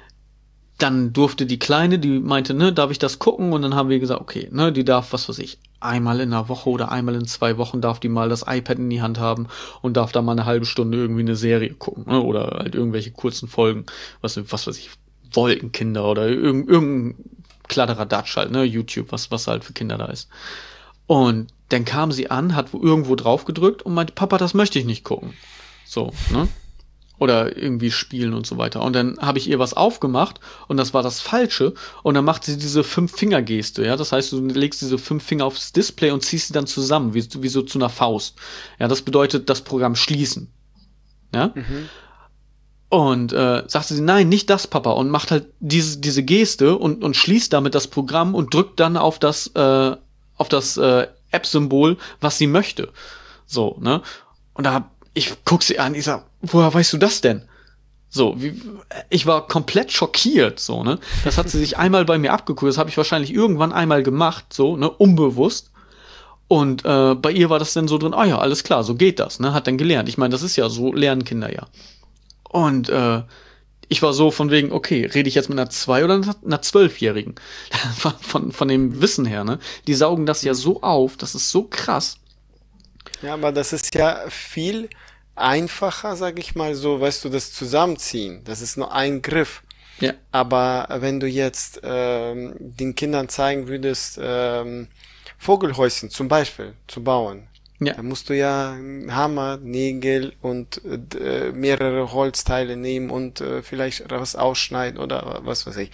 dann durfte die Kleine, die meinte, ne, darf ich das gucken? Und dann haben wir gesagt, okay, ne, die darf, was weiß ich, einmal in einer Woche oder einmal in zwei Wochen darf die mal das iPad in die Hand haben und darf da mal eine halbe Stunde irgendwie eine Serie gucken, ne, oder halt irgendwelche kurzen Folgen, was, was weiß ich, Wolkenkinder oder irgend, irgendein Kladderadatsch halt, ne, YouTube, was, was halt für Kinder da ist. Und dann kam sie an, hat wo- irgendwo drauf gedrückt und meinte, Papa, das möchte ich nicht gucken. So, ne? Oder irgendwie spielen und so weiter. Und dann habe ich ihr was aufgemacht und das war das Falsche. Und dann macht sie diese Fünf-Finger-Geste, ja. Das heißt, du legst diese fünf Finger aufs Display und ziehst sie dann zusammen, wie, wie so zu einer Faust. Ja, das bedeutet das Programm schließen. Ja. Mhm. Und äh, sagte sie, nein, nicht das, Papa. Und macht halt diese, diese Geste und, und schließt damit das Programm und drückt dann auf das, äh, auf das äh, App-Symbol, was sie möchte. So, ne? Und da hab ich guck sie an, ich sag, woher weißt du das denn? So, wie, ich war komplett schockiert, so, ne? Das hat sie sich einmal bei mir abgeguckt, das habe ich wahrscheinlich irgendwann einmal gemacht, so, ne, unbewusst. Und äh, bei ihr war das dann so drin, ah ja, alles klar, so geht das, ne? Hat dann gelernt. Ich meine, das ist ja so, lernen Kinder ja. Und äh, ich war so von wegen, okay, rede ich jetzt mit einer zwei- oder einer zwölfjährigen? von, von, von dem Wissen her, ne? Die saugen das ja so auf, das ist so krass. Ja, aber das ist ja viel einfacher, sag ich mal so, weißt du, das Zusammenziehen. Das ist nur ein Griff. Ja. Aber wenn du jetzt ähm, den Kindern zeigen würdest, ähm, Vogelhäuschen zum Beispiel zu bauen, Ja. dann musst du ja Hammer, Nägel und äh, mehrere Holzteile nehmen und äh, vielleicht was ausschneiden oder was weiß ich.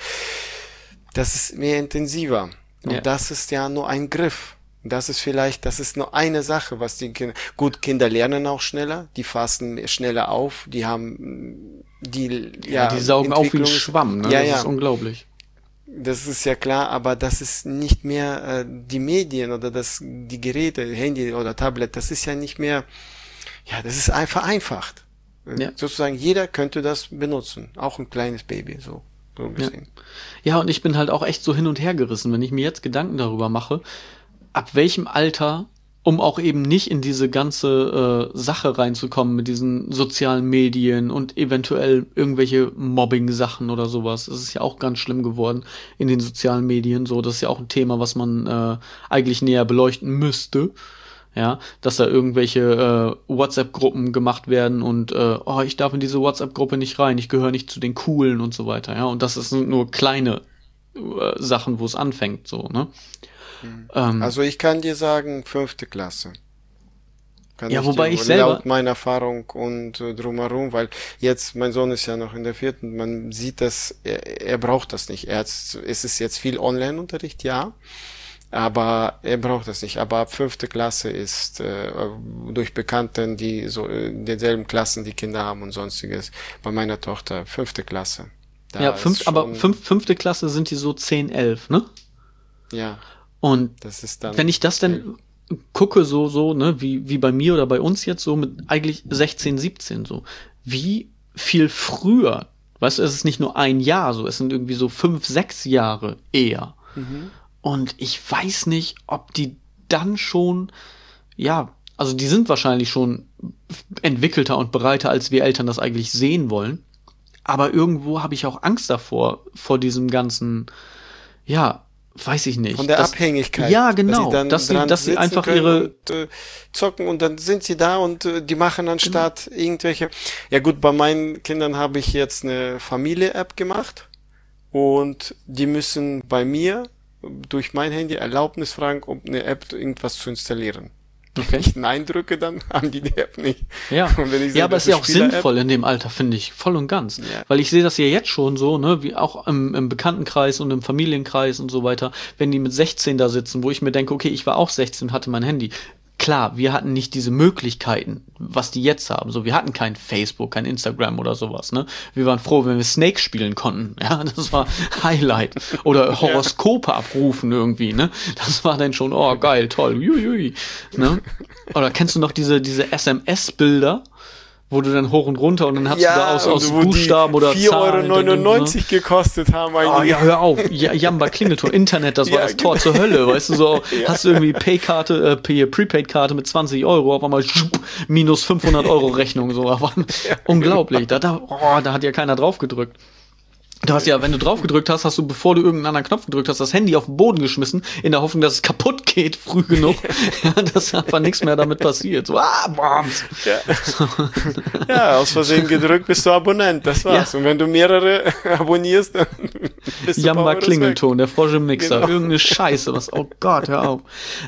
Das ist mehr intensiver. Und Ja. das ist ja nur ein Griff. Das ist vielleicht, das ist nur eine Sache, was die Kinder, gut, Kinder lernen auch schneller, die fassen schneller auf, die haben, die, ja, Ja, die saugen auf wie ein Entwicklung ist- Schwamm, ne? Ja, das ja. ist unglaublich. Das ist ja klar, aber das ist nicht mehr äh, die Medien oder das die Geräte, Handy oder Tablet, das ist ja nicht mehr, ja, das ist einfach vereinfacht. Äh, Ja. Sozusagen jeder könnte das benutzen, auch ein kleines Baby, so, so gesehen. Ja, und ich bin halt auch echt so hin und her gerissen, wenn ich mir jetzt Gedanken darüber mache, ab welchem Alter, um auch eben nicht in diese ganze äh, Sache reinzukommen mit diesen sozialen Medien und eventuell irgendwelche Mobbing-Sachen oder sowas. Das ist ja auch ganz schlimm geworden in den sozialen Medien. So, das ist ja auch ein Thema, was man äh, eigentlich näher beleuchten müsste. Ja, dass da irgendwelche äh, WhatsApp-Gruppen gemacht werden und äh, oh, ich darf in diese WhatsApp-Gruppe nicht rein, ich gehöre nicht zu den Coolen und so weiter. Ja, und das sind nur kleine äh, Sachen, wo es anfängt, so, ne? Ähm, Also ich kann dir sagen, fünfte Klasse. Kann Ja, ich wobei dir, ich selber- laut meiner Erfahrung und äh, drumherum, weil jetzt, mein Sohn ist ja noch in der vierten, man sieht das, er, er braucht das nicht. Er hat, es ist jetzt viel Online-Unterricht, ja, aber er braucht das nicht. Aber ab fünfte Klasse ist äh, durch Bekannten, die so äh, in denselben Klassen die Kinder haben und sonstiges, bei meiner Tochter fünfte Klasse. Da ja, ist fünf, aber schon- fünf, fünfte Klasse sind die so zehn, elf, ne? Ja. Und Das ist dann, wenn ich das dann gucke, so, so, ne, wie, wie bei mir oder bei uns jetzt so mit eigentlich sechzehn, siebzehn, so, wie viel früher, weißt du, es ist nicht nur ein Jahr so, es sind irgendwie so fünf, sechs Jahre eher. mhm. Und ich weiß nicht, ob die dann schon, ja, also die sind wahrscheinlich schon entwickelter und bereiter, als wir Eltern das eigentlich sehen wollen. Aber irgendwo habe ich auch Angst davor, vor diesem ganzen, ja, weiß ich nicht. Von der das, Abhängigkeit. Ja, genau. Dass sie, dann dass sie, dran dass sie sitzen einfach können ihre. Und, äh, zocken und dann sind sie da und äh, die machen anstatt genau. irgendwelche. Ja gut, bei meinen Kindern habe ich jetzt eine Familie-App gemacht und die müssen bei mir durch mein Handy Erlaubnis fragen, um eine App irgendwas zu installieren. Okay. Wenn ich Nein drücke, dann haben die die App nicht. Ja, und wenn ich sehe, ja aber es ist ja auch sinnvoll Spieler-App, in dem Alter, finde ich, voll und ganz. Ja. Weil ich sehe das ja jetzt schon so, ne, wie auch im, im Bekanntenkreis und im Familienkreis und so weiter, wenn die mit sechzehn da sitzen, wo ich mir denke, okay, ich war auch sechzehn und hatte mein Handy. Klar, wir hatten nicht diese Möglichkeiten, was die jetzt haben. So, wir hatten kein Facebook, kein Instagram oder sowas, ne? Wir waren froh, wenn wir Snake spielen konnten. Ja, das war Highlight. Oder Horoskope abrufen irgendwie, ne? Das war dann schon, oh, geil, toll, juiui, ne? Oder kennst du noch diese, diese S M S-Bilder? Wo du dann hoch und runter und dann hast ja, du da aus, aus wo Buchstaben oder vier Zahlen. Euro neunundneunzig ne? gekostet haben eigentlich. Oh ja, hör auf. Ja, Jamba Klingelton, Internet, das war ja, das Tor zur Hölle, weißt du, so ja. Hast du irgendwie Pay-Karte, äh, Prepaid-Karte mit zwanzig Euro, auf einmal schupp, minus fünfhundert Euro Rechnung, so. Aber, ja, unglaublich. Da, da, oh, da hat ja keiner drauf gedrückt. Du hast ja, wenn du drauf gedrückt hast, hast du, bevor du irgendeinen anderen Knopf gedrückt hast, das Handy auf den Boden geschmissen, in der Hoffnung, dass es kaputt geht, früh genug, ja, dass einfach nichts mehr damit passiert. So, ah, Bombs. Ja. Ja, aus Versehen gedrückt, bist du Abonnent, das war's. Ja. Und wenn du mehrere abonnierst, dann bist du Jamba Klingelton, der Frosch im Mixer, genau. Irgendeine Scheiße, was, oh Gott, hör auf.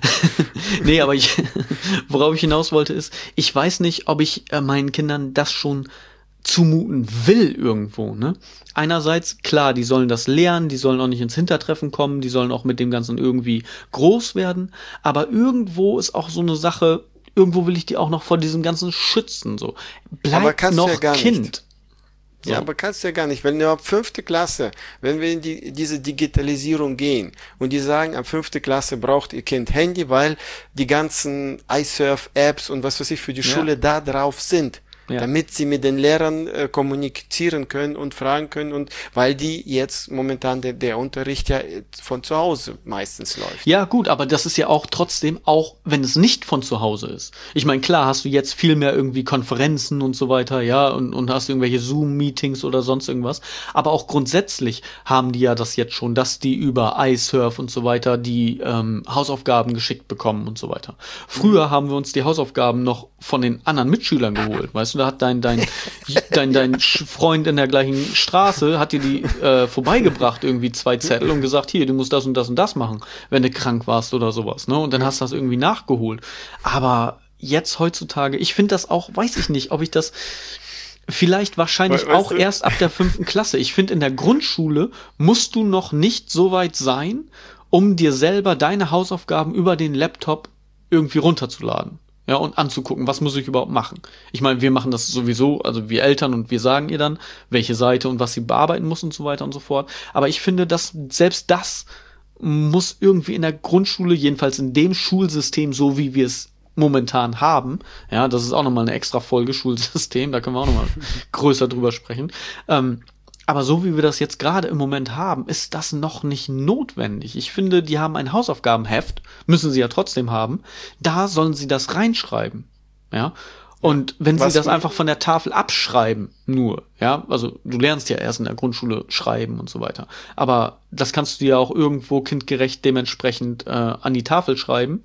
Nee, aber ich, worauf ich hinaus wollte ist, ich weiß nicht, ob ich äh, meinen Kindern das schon zumuten will irgendwo, ne? Einerseits, klar, die sollen das lernen, die sollen auch nicht ins Hintertreffen kommen, die sollen auch mit dem Ganzen irgendwie groß werden, aber irgendwo ist auch so eine Sache, irgendwo will ich die auch noch vor diesem Ganzen schützen, so. Bleib noch ja Kind. Nicht. So. Ja, aber kannst du ja gar nicht, wenn du ab fünfte Klasse, wenn wir in die, diese Digitalisierung gehen und die sagen, ab fünfte Klasse braucht ihr Kind Handy, weil die ganzen iSurf-Apps und was weiß ich für die ja. Schule da drauf sind. Ja. Damit sie mit den Lehrern äh, kommunizieren können und fragen können und weil die jetzt momentan der, der Unterricht ja von zu Hause meistens läuft. Ja gut, aber das ist ja auch trotzdem, auch wenn es nicht von zu Hause ist. Ich meine, klar hast du jetzt viel mehr irgendwie Konferenzen und so weiter, ja, und, und hast irgendwelche Zoom-Meetings oder sonst irgendwas, aber auch grundsätzlich haben die ja das jetzt schon, dass die über iSurf und so weiter die ähm, Hausaufgaben geschickt bekommen und so weiter. Früher mhm. haben wir uns die Hausaufgaben noch von den anderen Mitschülern geholt, weißt du? Da hat dein dein dein dein Freund in der gleichen Straße hat dir die äh, vorbeigebracht irgendwie zwei Zettel und gesagt, hier, du musst das und das und das machen, wenn du krank warst oder sowas, ne? Und dann hast du das irgendwie nachgeholt. Aber jetzt heutzutage, ich finde das auch, weiß ich nicht, ob ich das vielleicht wahrscheinlich weißt auch du? erst ab der fünften Klasse. Ich finde, in der Grundschule musst du noch nicht so weit sein, um dir selber deine Hausaufgaben über den Laptop irgendwie runterzuladen. Ja, und anzugucken, was muss ich überhaupt machen. Ich meine, wir machen das sowieso, also wir Eltern, und wir sagen ihr dann, welche Seite und was sie bearbeiten muss und so weiter und so fort. Aber ich finde, dass selbst das muss irgendwie in der Grundschule, jedenfalls in dem Schulsystem, so wie wir es momentan haben, ja, das ist auch nochmal eine extra Folge Schulsystem, da können wir auch nochmal größer drüber sprechen, ähm, aber so wie wir das jetzt gerade im Moment haben, ist das noch nicht notwendig. Ich finde, die haben ein Hausaufgabenheft, müssen sie ja trotzdem haben, da sollen sie das reinschreiben, ja. Und wenn Was sie das einfach von der Tafel abschreiben, nur, ja, also du lernst ja erst in der Grundschule schreiben und so weiter, aber das kannst du ja auch irgendwo kindgerecht dementsprechend äh, an die Tafel schreiben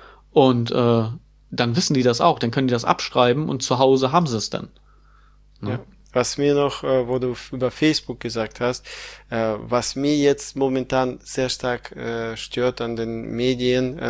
und äh, dann wissen die das auch, dann können die das abschreiben und zu Hause haben sie es dann. Ja. Ja. Was mir noch, äh, wo du über Facebook gesagt hast, äh, was mir jetzt momentan sehr stark äh, stört an den Medien,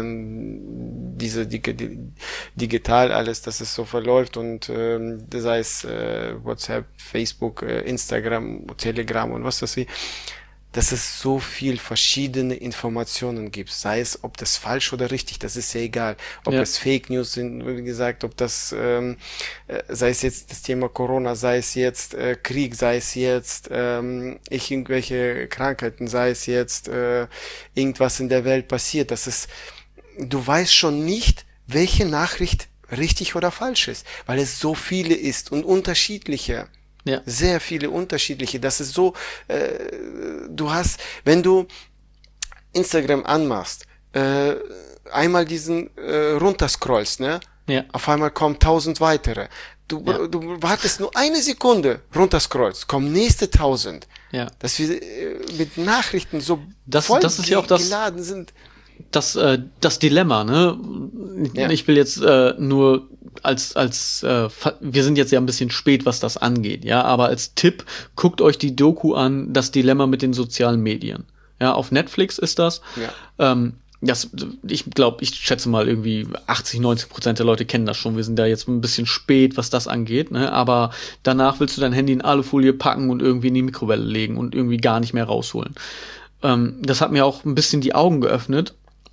an diese Dig- digital alles, dass es so verläuft und äh, sei es äh, WhatsApp, Facebook, äh, Instagram, Telegram und was weiß ich. dass es so viel verschiedene Informationen gibt. Sei es, ob das falsch oder richtig, das ist ja egal. Ob Ja. es Fake News sind, wie gesagt, ob das, ähm, äh, sei es jetzt das Thema Corona, sei es jetzt äh, Krieg, sei es jetzt ähm, ich irgendwelche Krankheiten, sei es jetzt äh, irgendwas in der Welt passiert. Das ist, du weißt schon nicht, welche Nachricht richtig oder falsch ist, weil es so viele ist und unterschiedliche. Ja. Sehr viele unterschiedliche. Das ist so, äh, du hast, wenn du Instagram anmachst, äh, einmal diesen äh, runterscrollst, ne? Ja. Auf einmal kommen tausend weitere. Du, Ja. du wartest nur eine Sekunde, runterscrollst, kommen nächste tausend. Ja. Dass wir äh, mit Nachrichten so Das- voll das ist ja auch das- geladen sind. Das, äh, das Dilemma, ne? Ja. Ich will jetzt äh, nur als, als äh, fa- wir sind jetzt ja ein bisschen spät, was das angeht, ja, aber als Tipp, guckt euch die Doku an, das Dilemma mit den sozialen Medien. Ja, auf Netflix ist das. Ja. Ähm, das, ich glaube, ich schätze mal irgendwie achtzig, neunzig Prozent der Leute kennen das schon. Wir sind da jetzt ein bisschen spät, was das angeht, ne? Aber danach willst du dein Handy in Alufolie packen und irgendwie in die Mikrowelle legen und irgendwie gar nicht mehr rausholen. Ähm, das hat mir auch ein bisschen die Augen geöffnet.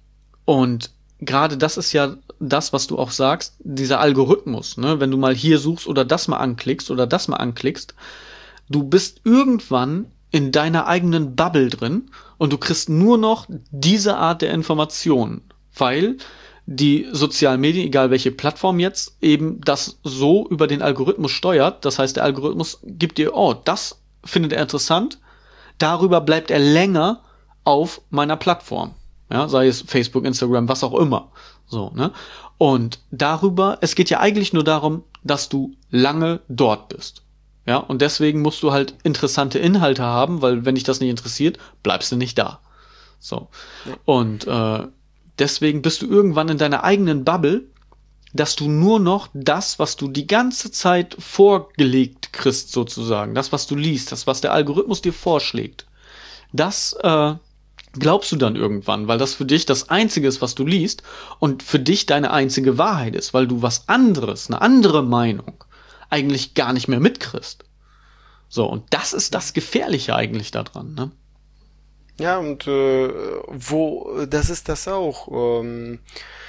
Und gerade das ist ja das, was du auch sagst, dieser Algorithmus, ne? Wenn du mal hier suchst oder das mal anklickst oder das mal anklickst, du bist irgendwann in deiner eigenen Bubble drin und du kriegst nur noch diese Art der Informationen, weil die sozialen Medien, egal welche Plattform jetzt, eben das so über den Algorithmus steuert. Das heißt, der Algorithmus gibt dir, oh, das findet er interessant, darüber bleibt er länger auf meiner Plattform. Ja, sei es Facebook, Instagram, was auch immer. So, ne? Und darüber, es geht ja eigentlich nur darum, dass du lange dort bist. Ja, und deswegen musst du halt interessante Inhalte haben, weil wenn dich das nicht interessiert, bleibst du nicht da. So. Und äh, deswegen bist du irgendwann in deiner eigenen Bubble, dass du nur noch das, was du die ganze Zeit vorgelegt kriegst, sozusagen, das, was du liest, das, was der Algorithmus dir vorschlägt, das äh, glaubst du dann irgendwann, weil das für dich das Einzige ist, was du liest und für dich deine einzige Wahrheit ist, weil du was anderes, eine andere Meinung eigentlich gar nicht mehr mitkriegst. So, und das ist das Gefährliche eigentlich daran, ne? Ja, und äh, wo, das ist das auch. Ähm,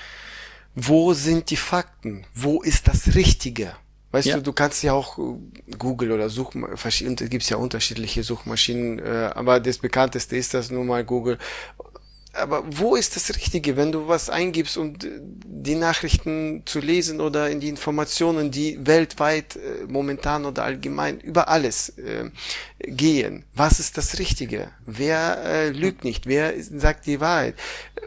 wo sind die Fakten? Wo ist das Richtige? Weißt Ja. du, du kannst ja auch äh, Google oder Such, verschiedene, gibt's ja unterschiedliche Suchmaschinen, äh, aber das bekannteste ist das nun mal Google. Aber wo ist das Richtige, wenn du was eingibst, um d- die Nachrichten zu lesen oder in die Informationen, die weltweit äh, momentan oder allgemein über alles äh, gehen? Was ist das Richtige? Wer äh, lügt nicht? Wer ist- sagt die Wahrheit? Äh,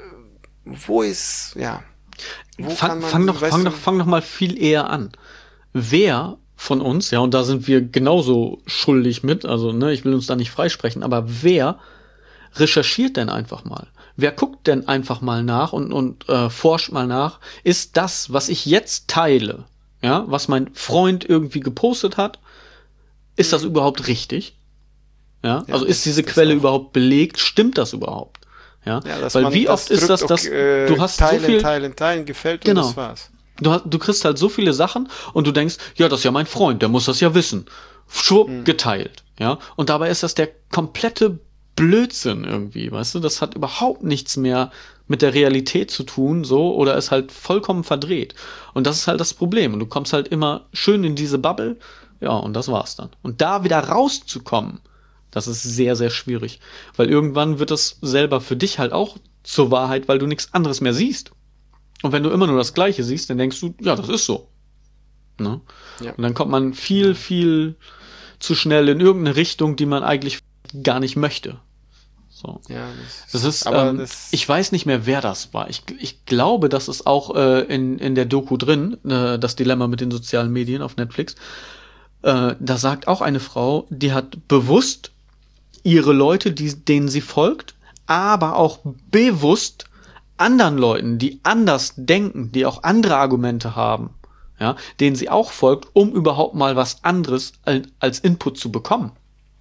wo ist, ja, wo Fang, fang, doch, weißt fang, du- doch, fang doch mal viel eher an. Wer von uns, ja, und da sind wir genauso schuldig mit, also ne, ich will uns da nicht freisprechen, aber wer recherchiert denn einfach mal? Wer guckt denn einfach mal nach und, und äh, forscht mal nach, ist das, was ich jetzt teile, ja, was mein Freund irgendwie gepostet hat, ist das überhaupt richtig? Ja, Ja, also das ist diese ist das Quelle auch. überhaupt belegt? Stimmt das überhaupt? Ja, Ja, dass weil man wie oft ist drückt, das, dass okay, äh, du hast teilen, so viel, teilen, teilen, gefällt Genau. und das war's. du, hast, du kriegst halt so viele Sachen und du denkst, ja, das ist ja mein Freund, der muss das ja wissen. Schwupp, Hm. geteilt, ja. Und dabei ist das der komplette Blödsinn irgendwie, weißt du? Das hat überhaupt nichts mehr mit der Realität zu tun, so, oder ist halt vollkommen verdreht. Und das ist halt das Problem. Und du kommst halt immer schön in diese Bubble, ja, und das war's dann. Und da wieder rauszukommen, das ist sehr, sehr schwierig. Weil irgendwann wird das selber für dich halt auch zur Wahrheit, weil du nichts anderes mehr siehst. Und wenn du immer nur das Gleiche siehst, dann denkst du, ja, das ist so. Ne? Ja. Und dann kommt man viel, viel zu schnell in irgendeine Richtung, die man eigentlich gar nicht möchte. So. Ja, Das ist, aber ähm, das, ich weiß nicht mehr, wer das war. Ich, ich glaube, das ist auch äh, in, in der Doku drin, äh, das Dilemma mit den sozialen Medien auf Netflix. Äh, da sagt auch eine Frau, die hat bewusst ihre Leute, die, denen sie folgt, aber auch bewusst anderen Leuten, die anders denken, die auch andere Argumente haben, ja, denen sie auch folgt, um überhaupt mal was anderes als, als Input zu bekommen.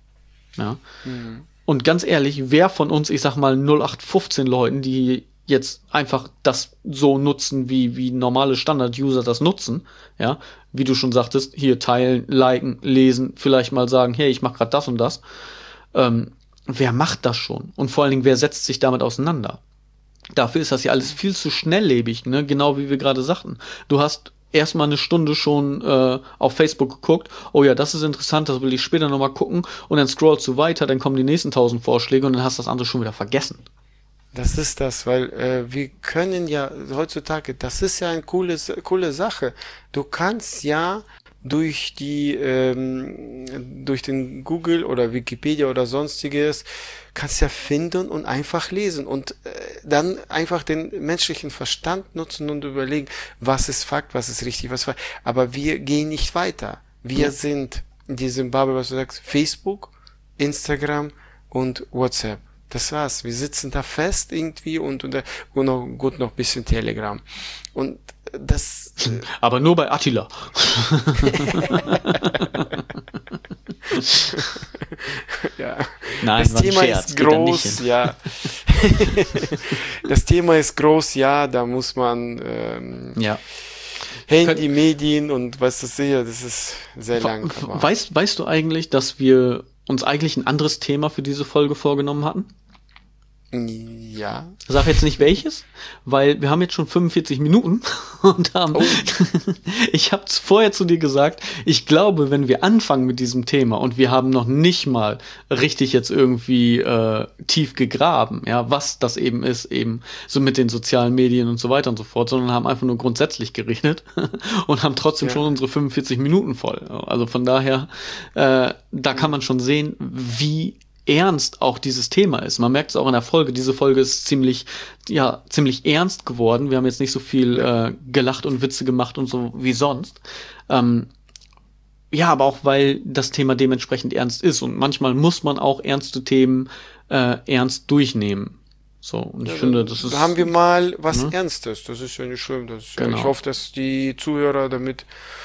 Ja. Mhm. Und ganz ehrlich, wer von uns, ich sag mal null acht fünfzehn Leuten, die jetzt einfach das so nutzen, wie, wie normale Standard-User das nutzen, ja, wie du schon sagtest, hier teilen, liken, lesen, vielleicht mal sagen, hey, ich mach grad das und das, ähm, wer macht das schon? Und vor allen Dingen, wer setzt sich damit auseinander? Dafür ist das ja alles viel zu schnelllebig, ne? Genau wie wir gerade sagten. Du hast erstmal eine Stunde schon äh, auf Facebook geguckt, oh ja, das ist interessant, das will ich später nochmal gucken, und dann scrollst du weiter, dann kommen die nächsten tausend Vorschläge und dann hast du das andere schon wieder vergessen. Das ist das, weil äh, wir können ja heutzutage, das ist ja eine coole, coole Sache. Du kannst ja durch die, ähm, durch den Google oder Wikipedia oder sonstiges, kannst ja finden und einfach lesen und äh, dann einfach den menschlichen Verstand nutzen und überlegen, was ist Fakt, was ist richtig, was ist Fakt. Aber wir gehen nicht weiter. Wir Ja. sind in diesem Bubble, was du sagst, Facebook, Instagram und WhatsApp. Das war's. Wir sitzen da fest irgendwie und, und, und noch, gut noch ein bisschen Telegram. Und das, äh, Aber nur bei Attila. ja. Nein, Das war ein Thema Scherz, ist geht da nicht groß, hin. ja. Das Thema ist groß, ja, da muss man ähm, Ja. Handy, Medien und was das sehe, das ist sehr lang. We- Aber Weißt, weißt du eigentlich, dass wir uns eigentlich ein anderes Thema für diese Folge vorgenommen hatten? ja. Sag jetzt nicht welches, weil wir haben jetzt schon fünfundvierzig Minuten und haben, Oh. ich habe vorher zu dir gesagt, ich glaube, wenn wir anfangen mit diesem Thema und wir haben noch nicht mal richtig jetzt irgendwie äh, tief gegraben, ja, was das eben ist, eben so mit den sozialen Medien und so weiter und so fort, sondern haben einfach nur grundsätzlich geredet und haben trotzdem Ja. schon unsere fünfundvierzig Minuten voll. Also von daher, äh, da kann man schon sehen, wie ernst auch dieses Thema ist. Man merkt es auch in der Folge. Diese Folge ist ziemlich, ja, ziemlich ernst geworden. Wir haben jetzt nicht so viel äh, gelacht und Witze gemacht und so wie sonst. Ähm, ja, aber auch weil das Thema dementsprechend ernst ist. Und manchmal muss man auch ernste Themen äh, ernst durchnehmen. So, und ich Ja, finde, dann das ist. haben wir mal was ne? Ernstes. Das ist ja nicht schlimm. Das ist ja, Genau. ich hoffe, dass die Zuhörer damit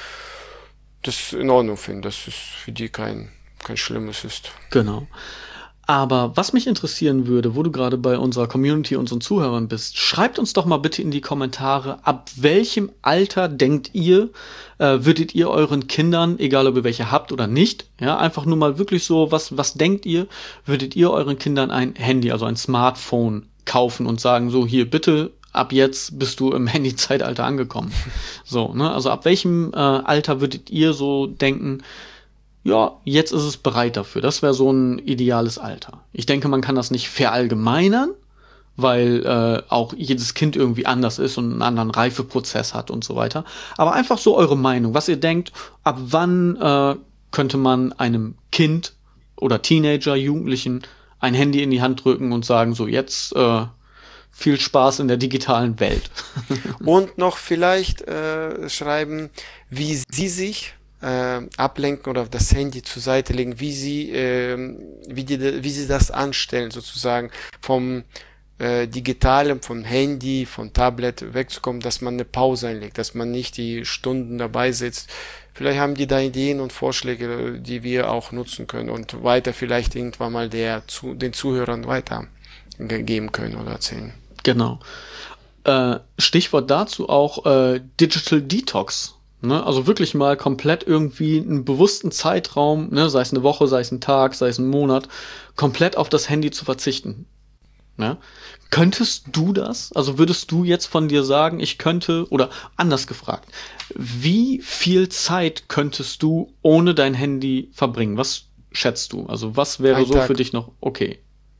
das in Ordnung finden, dass es für die kein, kein Schlimmes ist. Genau. Aber was mich interessieren würde, wo du gerade bei unserer Community, unseren Zuhörern bist, schreibt uns doch mal bitte in die Kommentare, ab welchem Alter denkt ihr, äh, würdet ihr euren Kindern, egal ob ihr welche habt oder nicht, ja, einfach nur mal wirklich so, was, was denkt ihr, würdet ihr euren Kindern ein Handy, also ein Smartphone kaufen und sagen, so, hier, bitte, ab jetzt bist du im Handy-Zeitalter angekommen. So, ne, also ab welchem äh, Alter würdet ihr so denken, ja, jetzt ist es bereit dafür. Das wäre so ein ideales Alter. Ich denke, man kann das nicht verallgemeinern, weil äh, auch jedes Kind irgendwie anders ist und einen anderen Reifeprozess hat und so weiter. Aber einfach so eure Meinung, was ihr denkt, ab wann äh, könnte man einem Kind oder Teenager, Jugendlichen ein Handy in die Hand drücken und sagen, so jetzt äh, viel Spaß in der digitalen Welt. Und noch vielleicht äh, schreiben, wie sie sich äh, ablenken oder das Handy zur Seite legen, wie sie, äh, wie die, wie sie das anstellen, sozusagen vom äh, Digitalen, vom Handy, vom Tablet wegzukommen, dass man eine Pause einlegt, dass man nicht die Stunden dabei sitzt. Vielleicht haben die da Ideen und Vorschläge, die wir auch nutzen können und weiter vielleicht irgendwann mal der zu, den Zuhörern weitergeben können oder erzählen. Genau. Äh, Stichwort dazu auch äh, Digital Detox. Ne? Also wirklich mal komplett irgendwie einen bewussten Zeitraum, ne? Sei es eine Woche, sei es ein Tag, sei es ein Monat, komplett auf das Handy zu verzichten. Ne? Könntest du das? Also würdest du jetzt von dir sagen, ich könnte, oder anders gefragt, wie viel Zeit könntest du ohne dein Handy verbringen? Was schätzt du? Also was wäre Ein so Tag. für dich noch okay?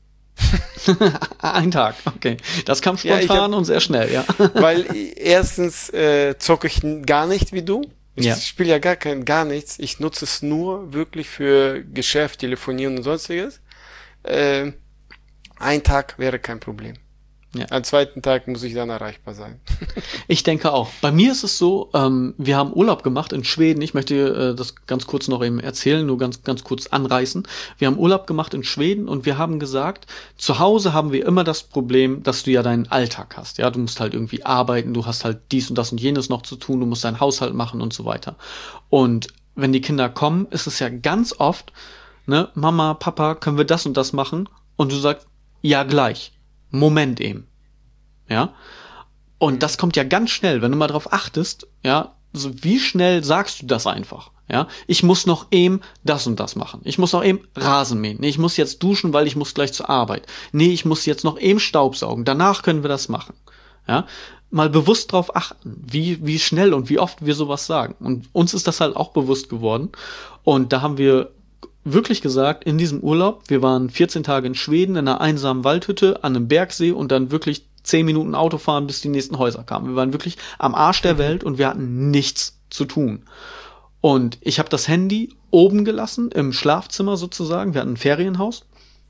Ein Tag, okay. Das kam Ja, ich spontan hab- und sehr schnell, ja. Weil erstens äh, zocke ich n- gar nicht wie du. Ich Ja. spiele ja gar kein, gar nichts. Ich nutze es nur wirklich für Geschäft, Telefonieren und sonstiges. Äh, ein Tag wäre kein Problem. Ja. Am zweiten Tag muss ich dann erreichbar sein. Ich denke auch. Bei mir ist es so, ähm, wir haben Urlaub gemacht in Schweden. Ich möchte äh, das ganz kurz noch eben erzählen, nur ganz, ganz kurz anreißen. Wir haben Urlaub gemacht in Schweden und wir haben gesagt, zu Hause haben wir immer das Problem, dass du ja deinen Alltag hast. Ja, du musst halt irgendwie arbeiten, du hast halt dies und das und jenes noch zu tun, du musst deinen Haushalt machen und so weiter. Und wenn die Kinder kommen, ist es ja ganz oft, ne, Mama, Papa, können wir das und das machen? Und du sagst, ja, gleich. Moment eben. Ja. Und das kommt ja ganz schnell, wenn du mal drauf achtest, ja, so wie schnell sagst du das einfach? Ja, ich muss noch eben das und das machen. Ich muss noch eben Rasen mähen. Nee, ich muss jetzt duschen, weil ich muss gleich zur Arbeit. Nee, ich muss jetzt noch eben Staubsaugen. Danach können wir das machen. Ja, mal bewusst drauf achten, wie, wie schnell und wie oft wir sowas sagen. Und uns ist das halt auch bewusst geworden. Und da haben wir wirklich gesagt, in diesem Urlaub, wir waren vierzehn Tage in Schweden, in einer einsamen Waldhütte, an einem Bergsee und dann wirklich zehn Minuten Auto fahren, bis die nächsten Häuser kamen. Wir waren wirklich am Arsch der Welt und wir hatten nichts zu tun. Und ich habe das Handy oben gelassen, im Schlafzimmer sozusagen. Wir hatten ein Ferienhaus.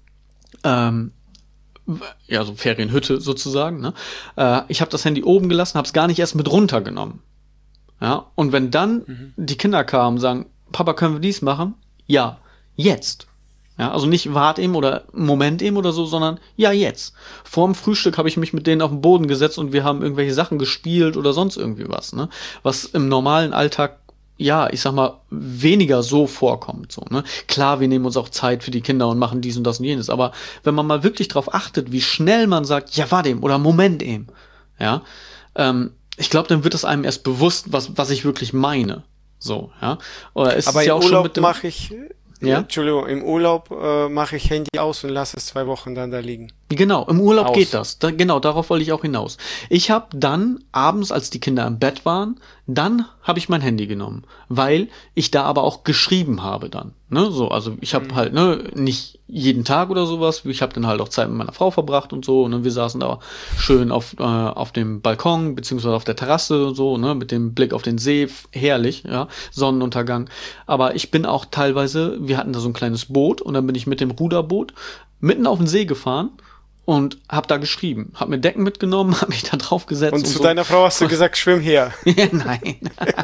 Ähm, ja, so Ferienhütte sozusagen. Ne? Äh, ich habe das Handy oben gelassen, habe es gar nicht erst mit runtergenommen. Ja, und wenn dann mhm. die Kinder kamen und sagen, Papa, können wir dies machen? Ja, jetzt. Ja, also nicht wart eben oder Moment eben oder so, sondern ja, jetzt. Vorm Frühstück habe ich mich mit denen auf den Boden gesetzt und wir haben irgendwelche Sachen gespielt oder sonst irgendwie was. Ne? Was im normalen Alltag, ja, ich sag mal, weniger so vorkommt, so, ne. Klar, wir nehmen uns auch Zeit für die Kinder und machen dies und das und jenes, aber wenn man mal wirklich drauf achtet, wie schnell man sagt, ja, warte eben, oder Moment eben, ja, ähm, ich glaube, dann wird es einem erst bewusst, was, was ich wirklich meine, so, ja. Oder ist aber es ja im auch Urlaub schon mit dem, mache ich, ja? Entschuldigung, im Urlaub äh, mache ich Handy aus und lasse es zwei Wochen dann da liegen. Genau, im Urlaub Aus. geht das. Da, genau, darauf wollte ich auch hinaus. Ich habe dann abends, als die Kinder im Bett waren, dann habe ich mein Handy genommen, weil ich da aber auch geschrieben habe dann. Ne, so, also ich habe mhm. halt ne nicht jeden Tag oder sowas. Ich habe dann halt auch Zeit mit meiner Frau verbracht und so. Und wir saßen da schön auf äh, auf dem Balkon beziehungsweise auf der Terrasse und so, ne, mit dem Blick auf den See, herrlich, ja, Sonnenuntergang. Aber ich bin auch teilweise, wir hatten da so ein kleines Boot und dann bin ich mit dem Ruderboot mitten auf den See gefahren. Und hab da geschrieben, hab mir Decken mitgenommen, hab mich da drauf gesetzt. Und, und zu so. deiner Frau hast du gesagt, schwimm her. Ja, nein.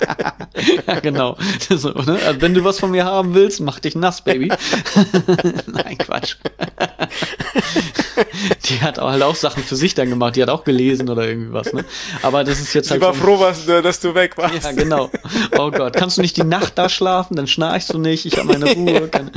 Ja, genau. So, ne? Also, wenn du was von mir haben willst, mach dich nass, Baby. Nein, Quatsch. Die hat halt auch Sachen für sich dann gemacht, die hat auch gelesen oder irgendwie was, ne? Aber das ist jetzt Sie halt. Ich war froh, was, dass du weg warst. Ja, genau. Oh Gott, kannst du nicht die Nacht da schlafen, dann schnarchst du nicht, ich hab meine Ruhe. Keine...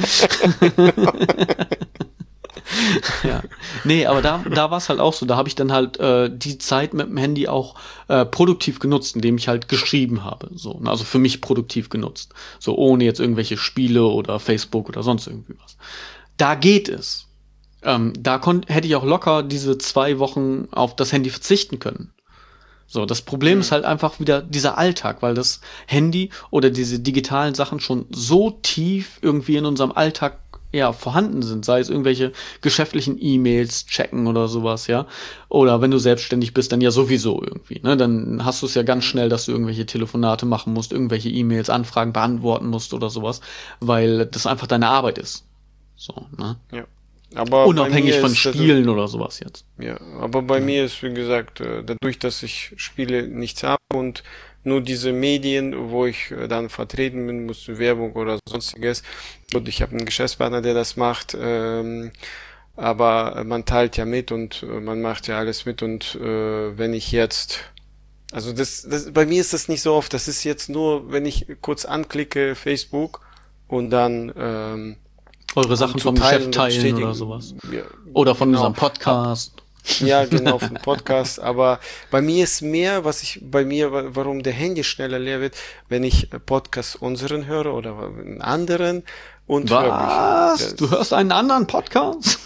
Ja, nee, aber da, da war es halt auch so, da habe ich dann halt äh, die Zeit mit dem Handy auch äh, produktiv genutzt, indem ich halt geschrieben habe, so, also für mich produktiv genutzt, so ohne jetzt irgendwelche Spiele oder Facebook oder sonst irgendwie was. Da geht es. Ähm, da kon- hätte ich auch locker diese zwei Wochen auf das Handy verzichten können. So, das Problem mhm. ist halt einfach wieder dieser Alltag, weil das Handy oder diese digitalen Sachen schon so tief irgendwie in unserem Alltag ja, vorhanden sind, sei es irgendwelche geschäftlichen E-Mails checken oder sowas, ja. Oder wenn du selbstständig bist, dann ja sowieso irgendwie, ne? Dann hast du es ja ganz schnell, dass du irgendwelche Telefonate machen musst, irgendwelche E-Mails, Anfragen beantworten musst oder sowas, weil das einfach deine Arbeit ist. So, ne? Ja. Aber unabhängig von Spielen oder sowas jetzt. Ja, aber bei ja. mir ist, wie gesagt, dadurch, dass ich Spiele nichts habe und nur diese Medien, wo ich dann vertreten bin, muss Werbung oder sonstiges. Und ich habe einen Geschäftspartner, der das macht, ähm, aber man teilt ja mit und man macht ja alles mit und äh, wenn ich jetzt, also das, das, bei mir ist das nicht so oft, das ist jetzt nur, wenn ich kurz anklicke Facebook und dann ähm, eure Sachen vom Geschäft teilen oder sowas. Ja, oder von genau. unserem Podcast. Ja, genau, vom Podcast. Aber bei mir ist mehr, was ich bei mir, warum der Handy schneller leer wird, wenn ich Podcast unseren höre oder einen anderen und was? Hörbücher. Du hörst einen anderen Podcast?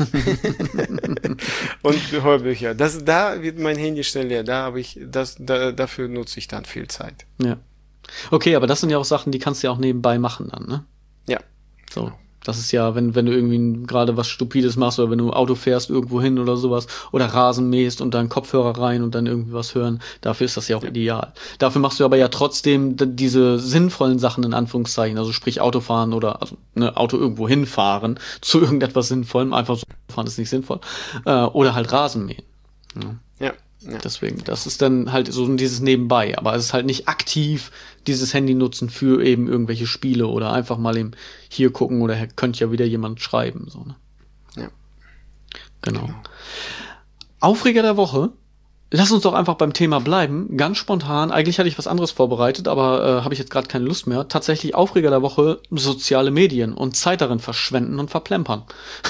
Und Hörbücher. Das, da wird mein Handy schnell leer. Da habe ich, das, da, dafür nutze ich dann viel Zeit. Ja. Okay, aber das sind ja auch Sachen, die kannst du ja auch nebenbei machen dann, ne? Ja. So. Das ist ja, wenn, wenn du irgendwie gerade was Stupides machst oder wenn du Auto fährst irgendwo hin oder sowas oder Rasen mähst und dann Kopfhörer rein und dann irgendwie was hören, dafür ist das ja auch ja. ideal. Dafür machst du aber ja trotzdem d- diese sinnvollen Sachen in Anführungszeichen, also sprich Autofahren oder also ne, Auto irgendwo hinfahren zu irgendetwas Sinnvollem, einfach so fahren ist nicht sinnvoll, äh, oder halt Rasen mähen. Ja. Ja. Ja. Deswegen, das ist dann halt so dieses Nebenbei, aber es ist halt nicht aktiv dieses Handy nutzen für eben irgendwelche Spiele oder einfach mal eben hier gucken oder könnte ja wieder jemand schreiben, so, ne? Ja. Genau. genau. Aufreger der Woche. Lass uns doch einfach beim Thema bleiben. Ganz spontan. Eigentlich hatte ich was anderes vorbereitet, aber äh, habe ich jetzt gerade keine Lust mehr. Tatsächlich Aufreger der Woche, soziale Medien und Zeit darin verschwenden und verplempern.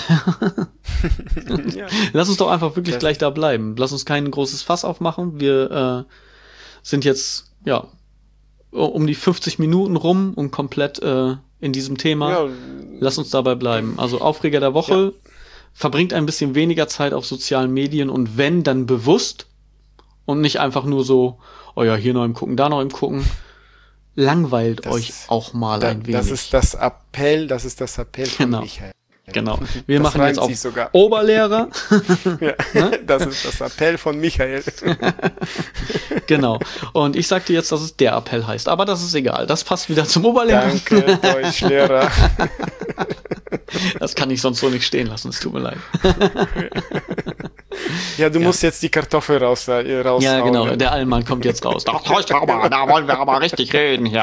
Ja. Lass uns doch einfach wirklich das gleich da bleiben. Lass uns kein großes Fass aufmachen. Wir äh, sind jetzt, ja, um die fünfzig Minuten rum und komplett äh, in diesem Thema. Ja, Lass uns dabei bleiben. Also Aufreger der Woche, Ja. verbringt ein bisschen weniger Zeit auf sozialen Medien und wenn, dann bewusst und nicht einfach nur so, oh ja, hier noch im Gucken, da noch im Gucken. Langweilt Das euch ist- auch mal da, ein wenig. das ist das Appell, das ist das Appell von Genau. Michael. Genau. Wir Das machen reimt jetzt auch sich sogar. Oberlehrer. Ja. Das ist das Appell von Michael. Genau. Und ich sagte jetzt, dass es der Appell heißt. Aber das ist egal. Das passt wieder zum Oberlehrer. Danke, Deutschlehrer. Das kann ich sonst so nicht stehen lassen. Es tut mir leid. Ja, du musst jetzt die Kartoffel raus, äh, raushauen. Ja, genau. Der Allmann kommt jetzt raus. Da, da wollen wir aber richtig reden, ja.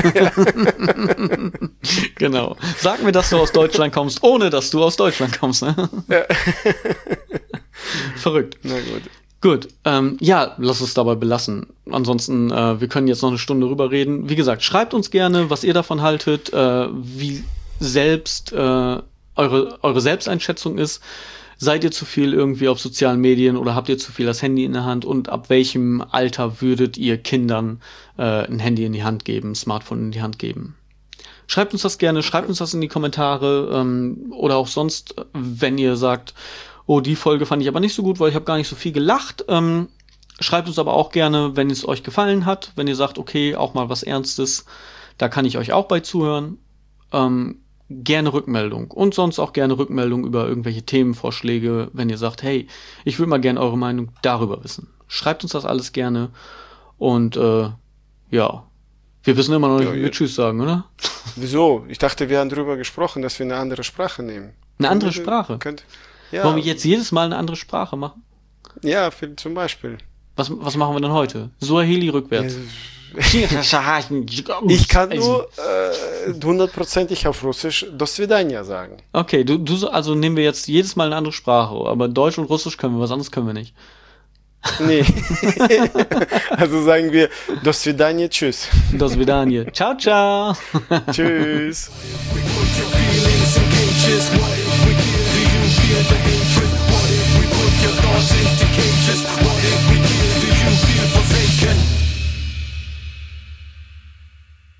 Genau. Sag mir, dass du aus Deutschland kommst, ohne dass du aus Deutschland kommst. Ne? Ja. Verrückt. Na gut. Gut, ähm, ja, lass es dabei belassen. Ansonsten, äh, wir können jetzt noch eine Stunde rüber reden. Wie gesagt, schreibt uns gerne, was ihr davon haltet, äh, wie selbst äh, eure, eure Selbsteinschätzung ist. Seid ihr zu viel irgendwie auf sozialen Medien oder habt ihr zu viel das Handy in der Hand? Und ab welchem Alter würdet ihr Kindern äh, ein Handy in die Hand geben, ein Smartphone in die Hand geben? Schreibt uns das gerne, schreibt uns das in die Kommentare ähm, oder auch sonst, wenn ihr sagt, oh, die Folge fand ich aber nicht so gut, weil ich habe gar nicht so viel gelacht. Ähm, schreibt uns aber auch gerne, wenn es euch gefallen hat, wenn ihr sagt, okay, auch mal was Ernstes, da kann ich euch auch bei zuhören. Ähm, gerne Rückmeldung und sonst auch gerne Rückmeldung über irgendwelche Themenvorschläge, wenn ihr sagt, hey, ich würde mal gerne eure Meinung darüber wissen. Schreibt uns das alles gerne und äh, ja, wir wissen immer noch nicht, Ja, wie wir ja. Tschüss sagen, oder? Wieso? Ich dachte, wir haben drüber gesprochen, dass wir eine andere Sprache nehmen. Eine andere Könnt ihr- Sprache? Könnt, ja, Wollen wir jetzt jedes Mal eine andere Sprache machen? ja, für, zum Beispiel. Was, was machen wir denn heute? Suaheli rückwärts. Ich kann nur äh, hundertprozentig auf Russisch "До свидания" sagen. Okay, du, du, so- also nehmen wir jetzt jedes Mal eine andere Sprache, aber Deutsch und Russisch können wir, was anderes können wir nicht. Nee. Also sagen wir "До свидания", tschüss. Das wieder Ciao, ciao. Tschüss. Put your feelings in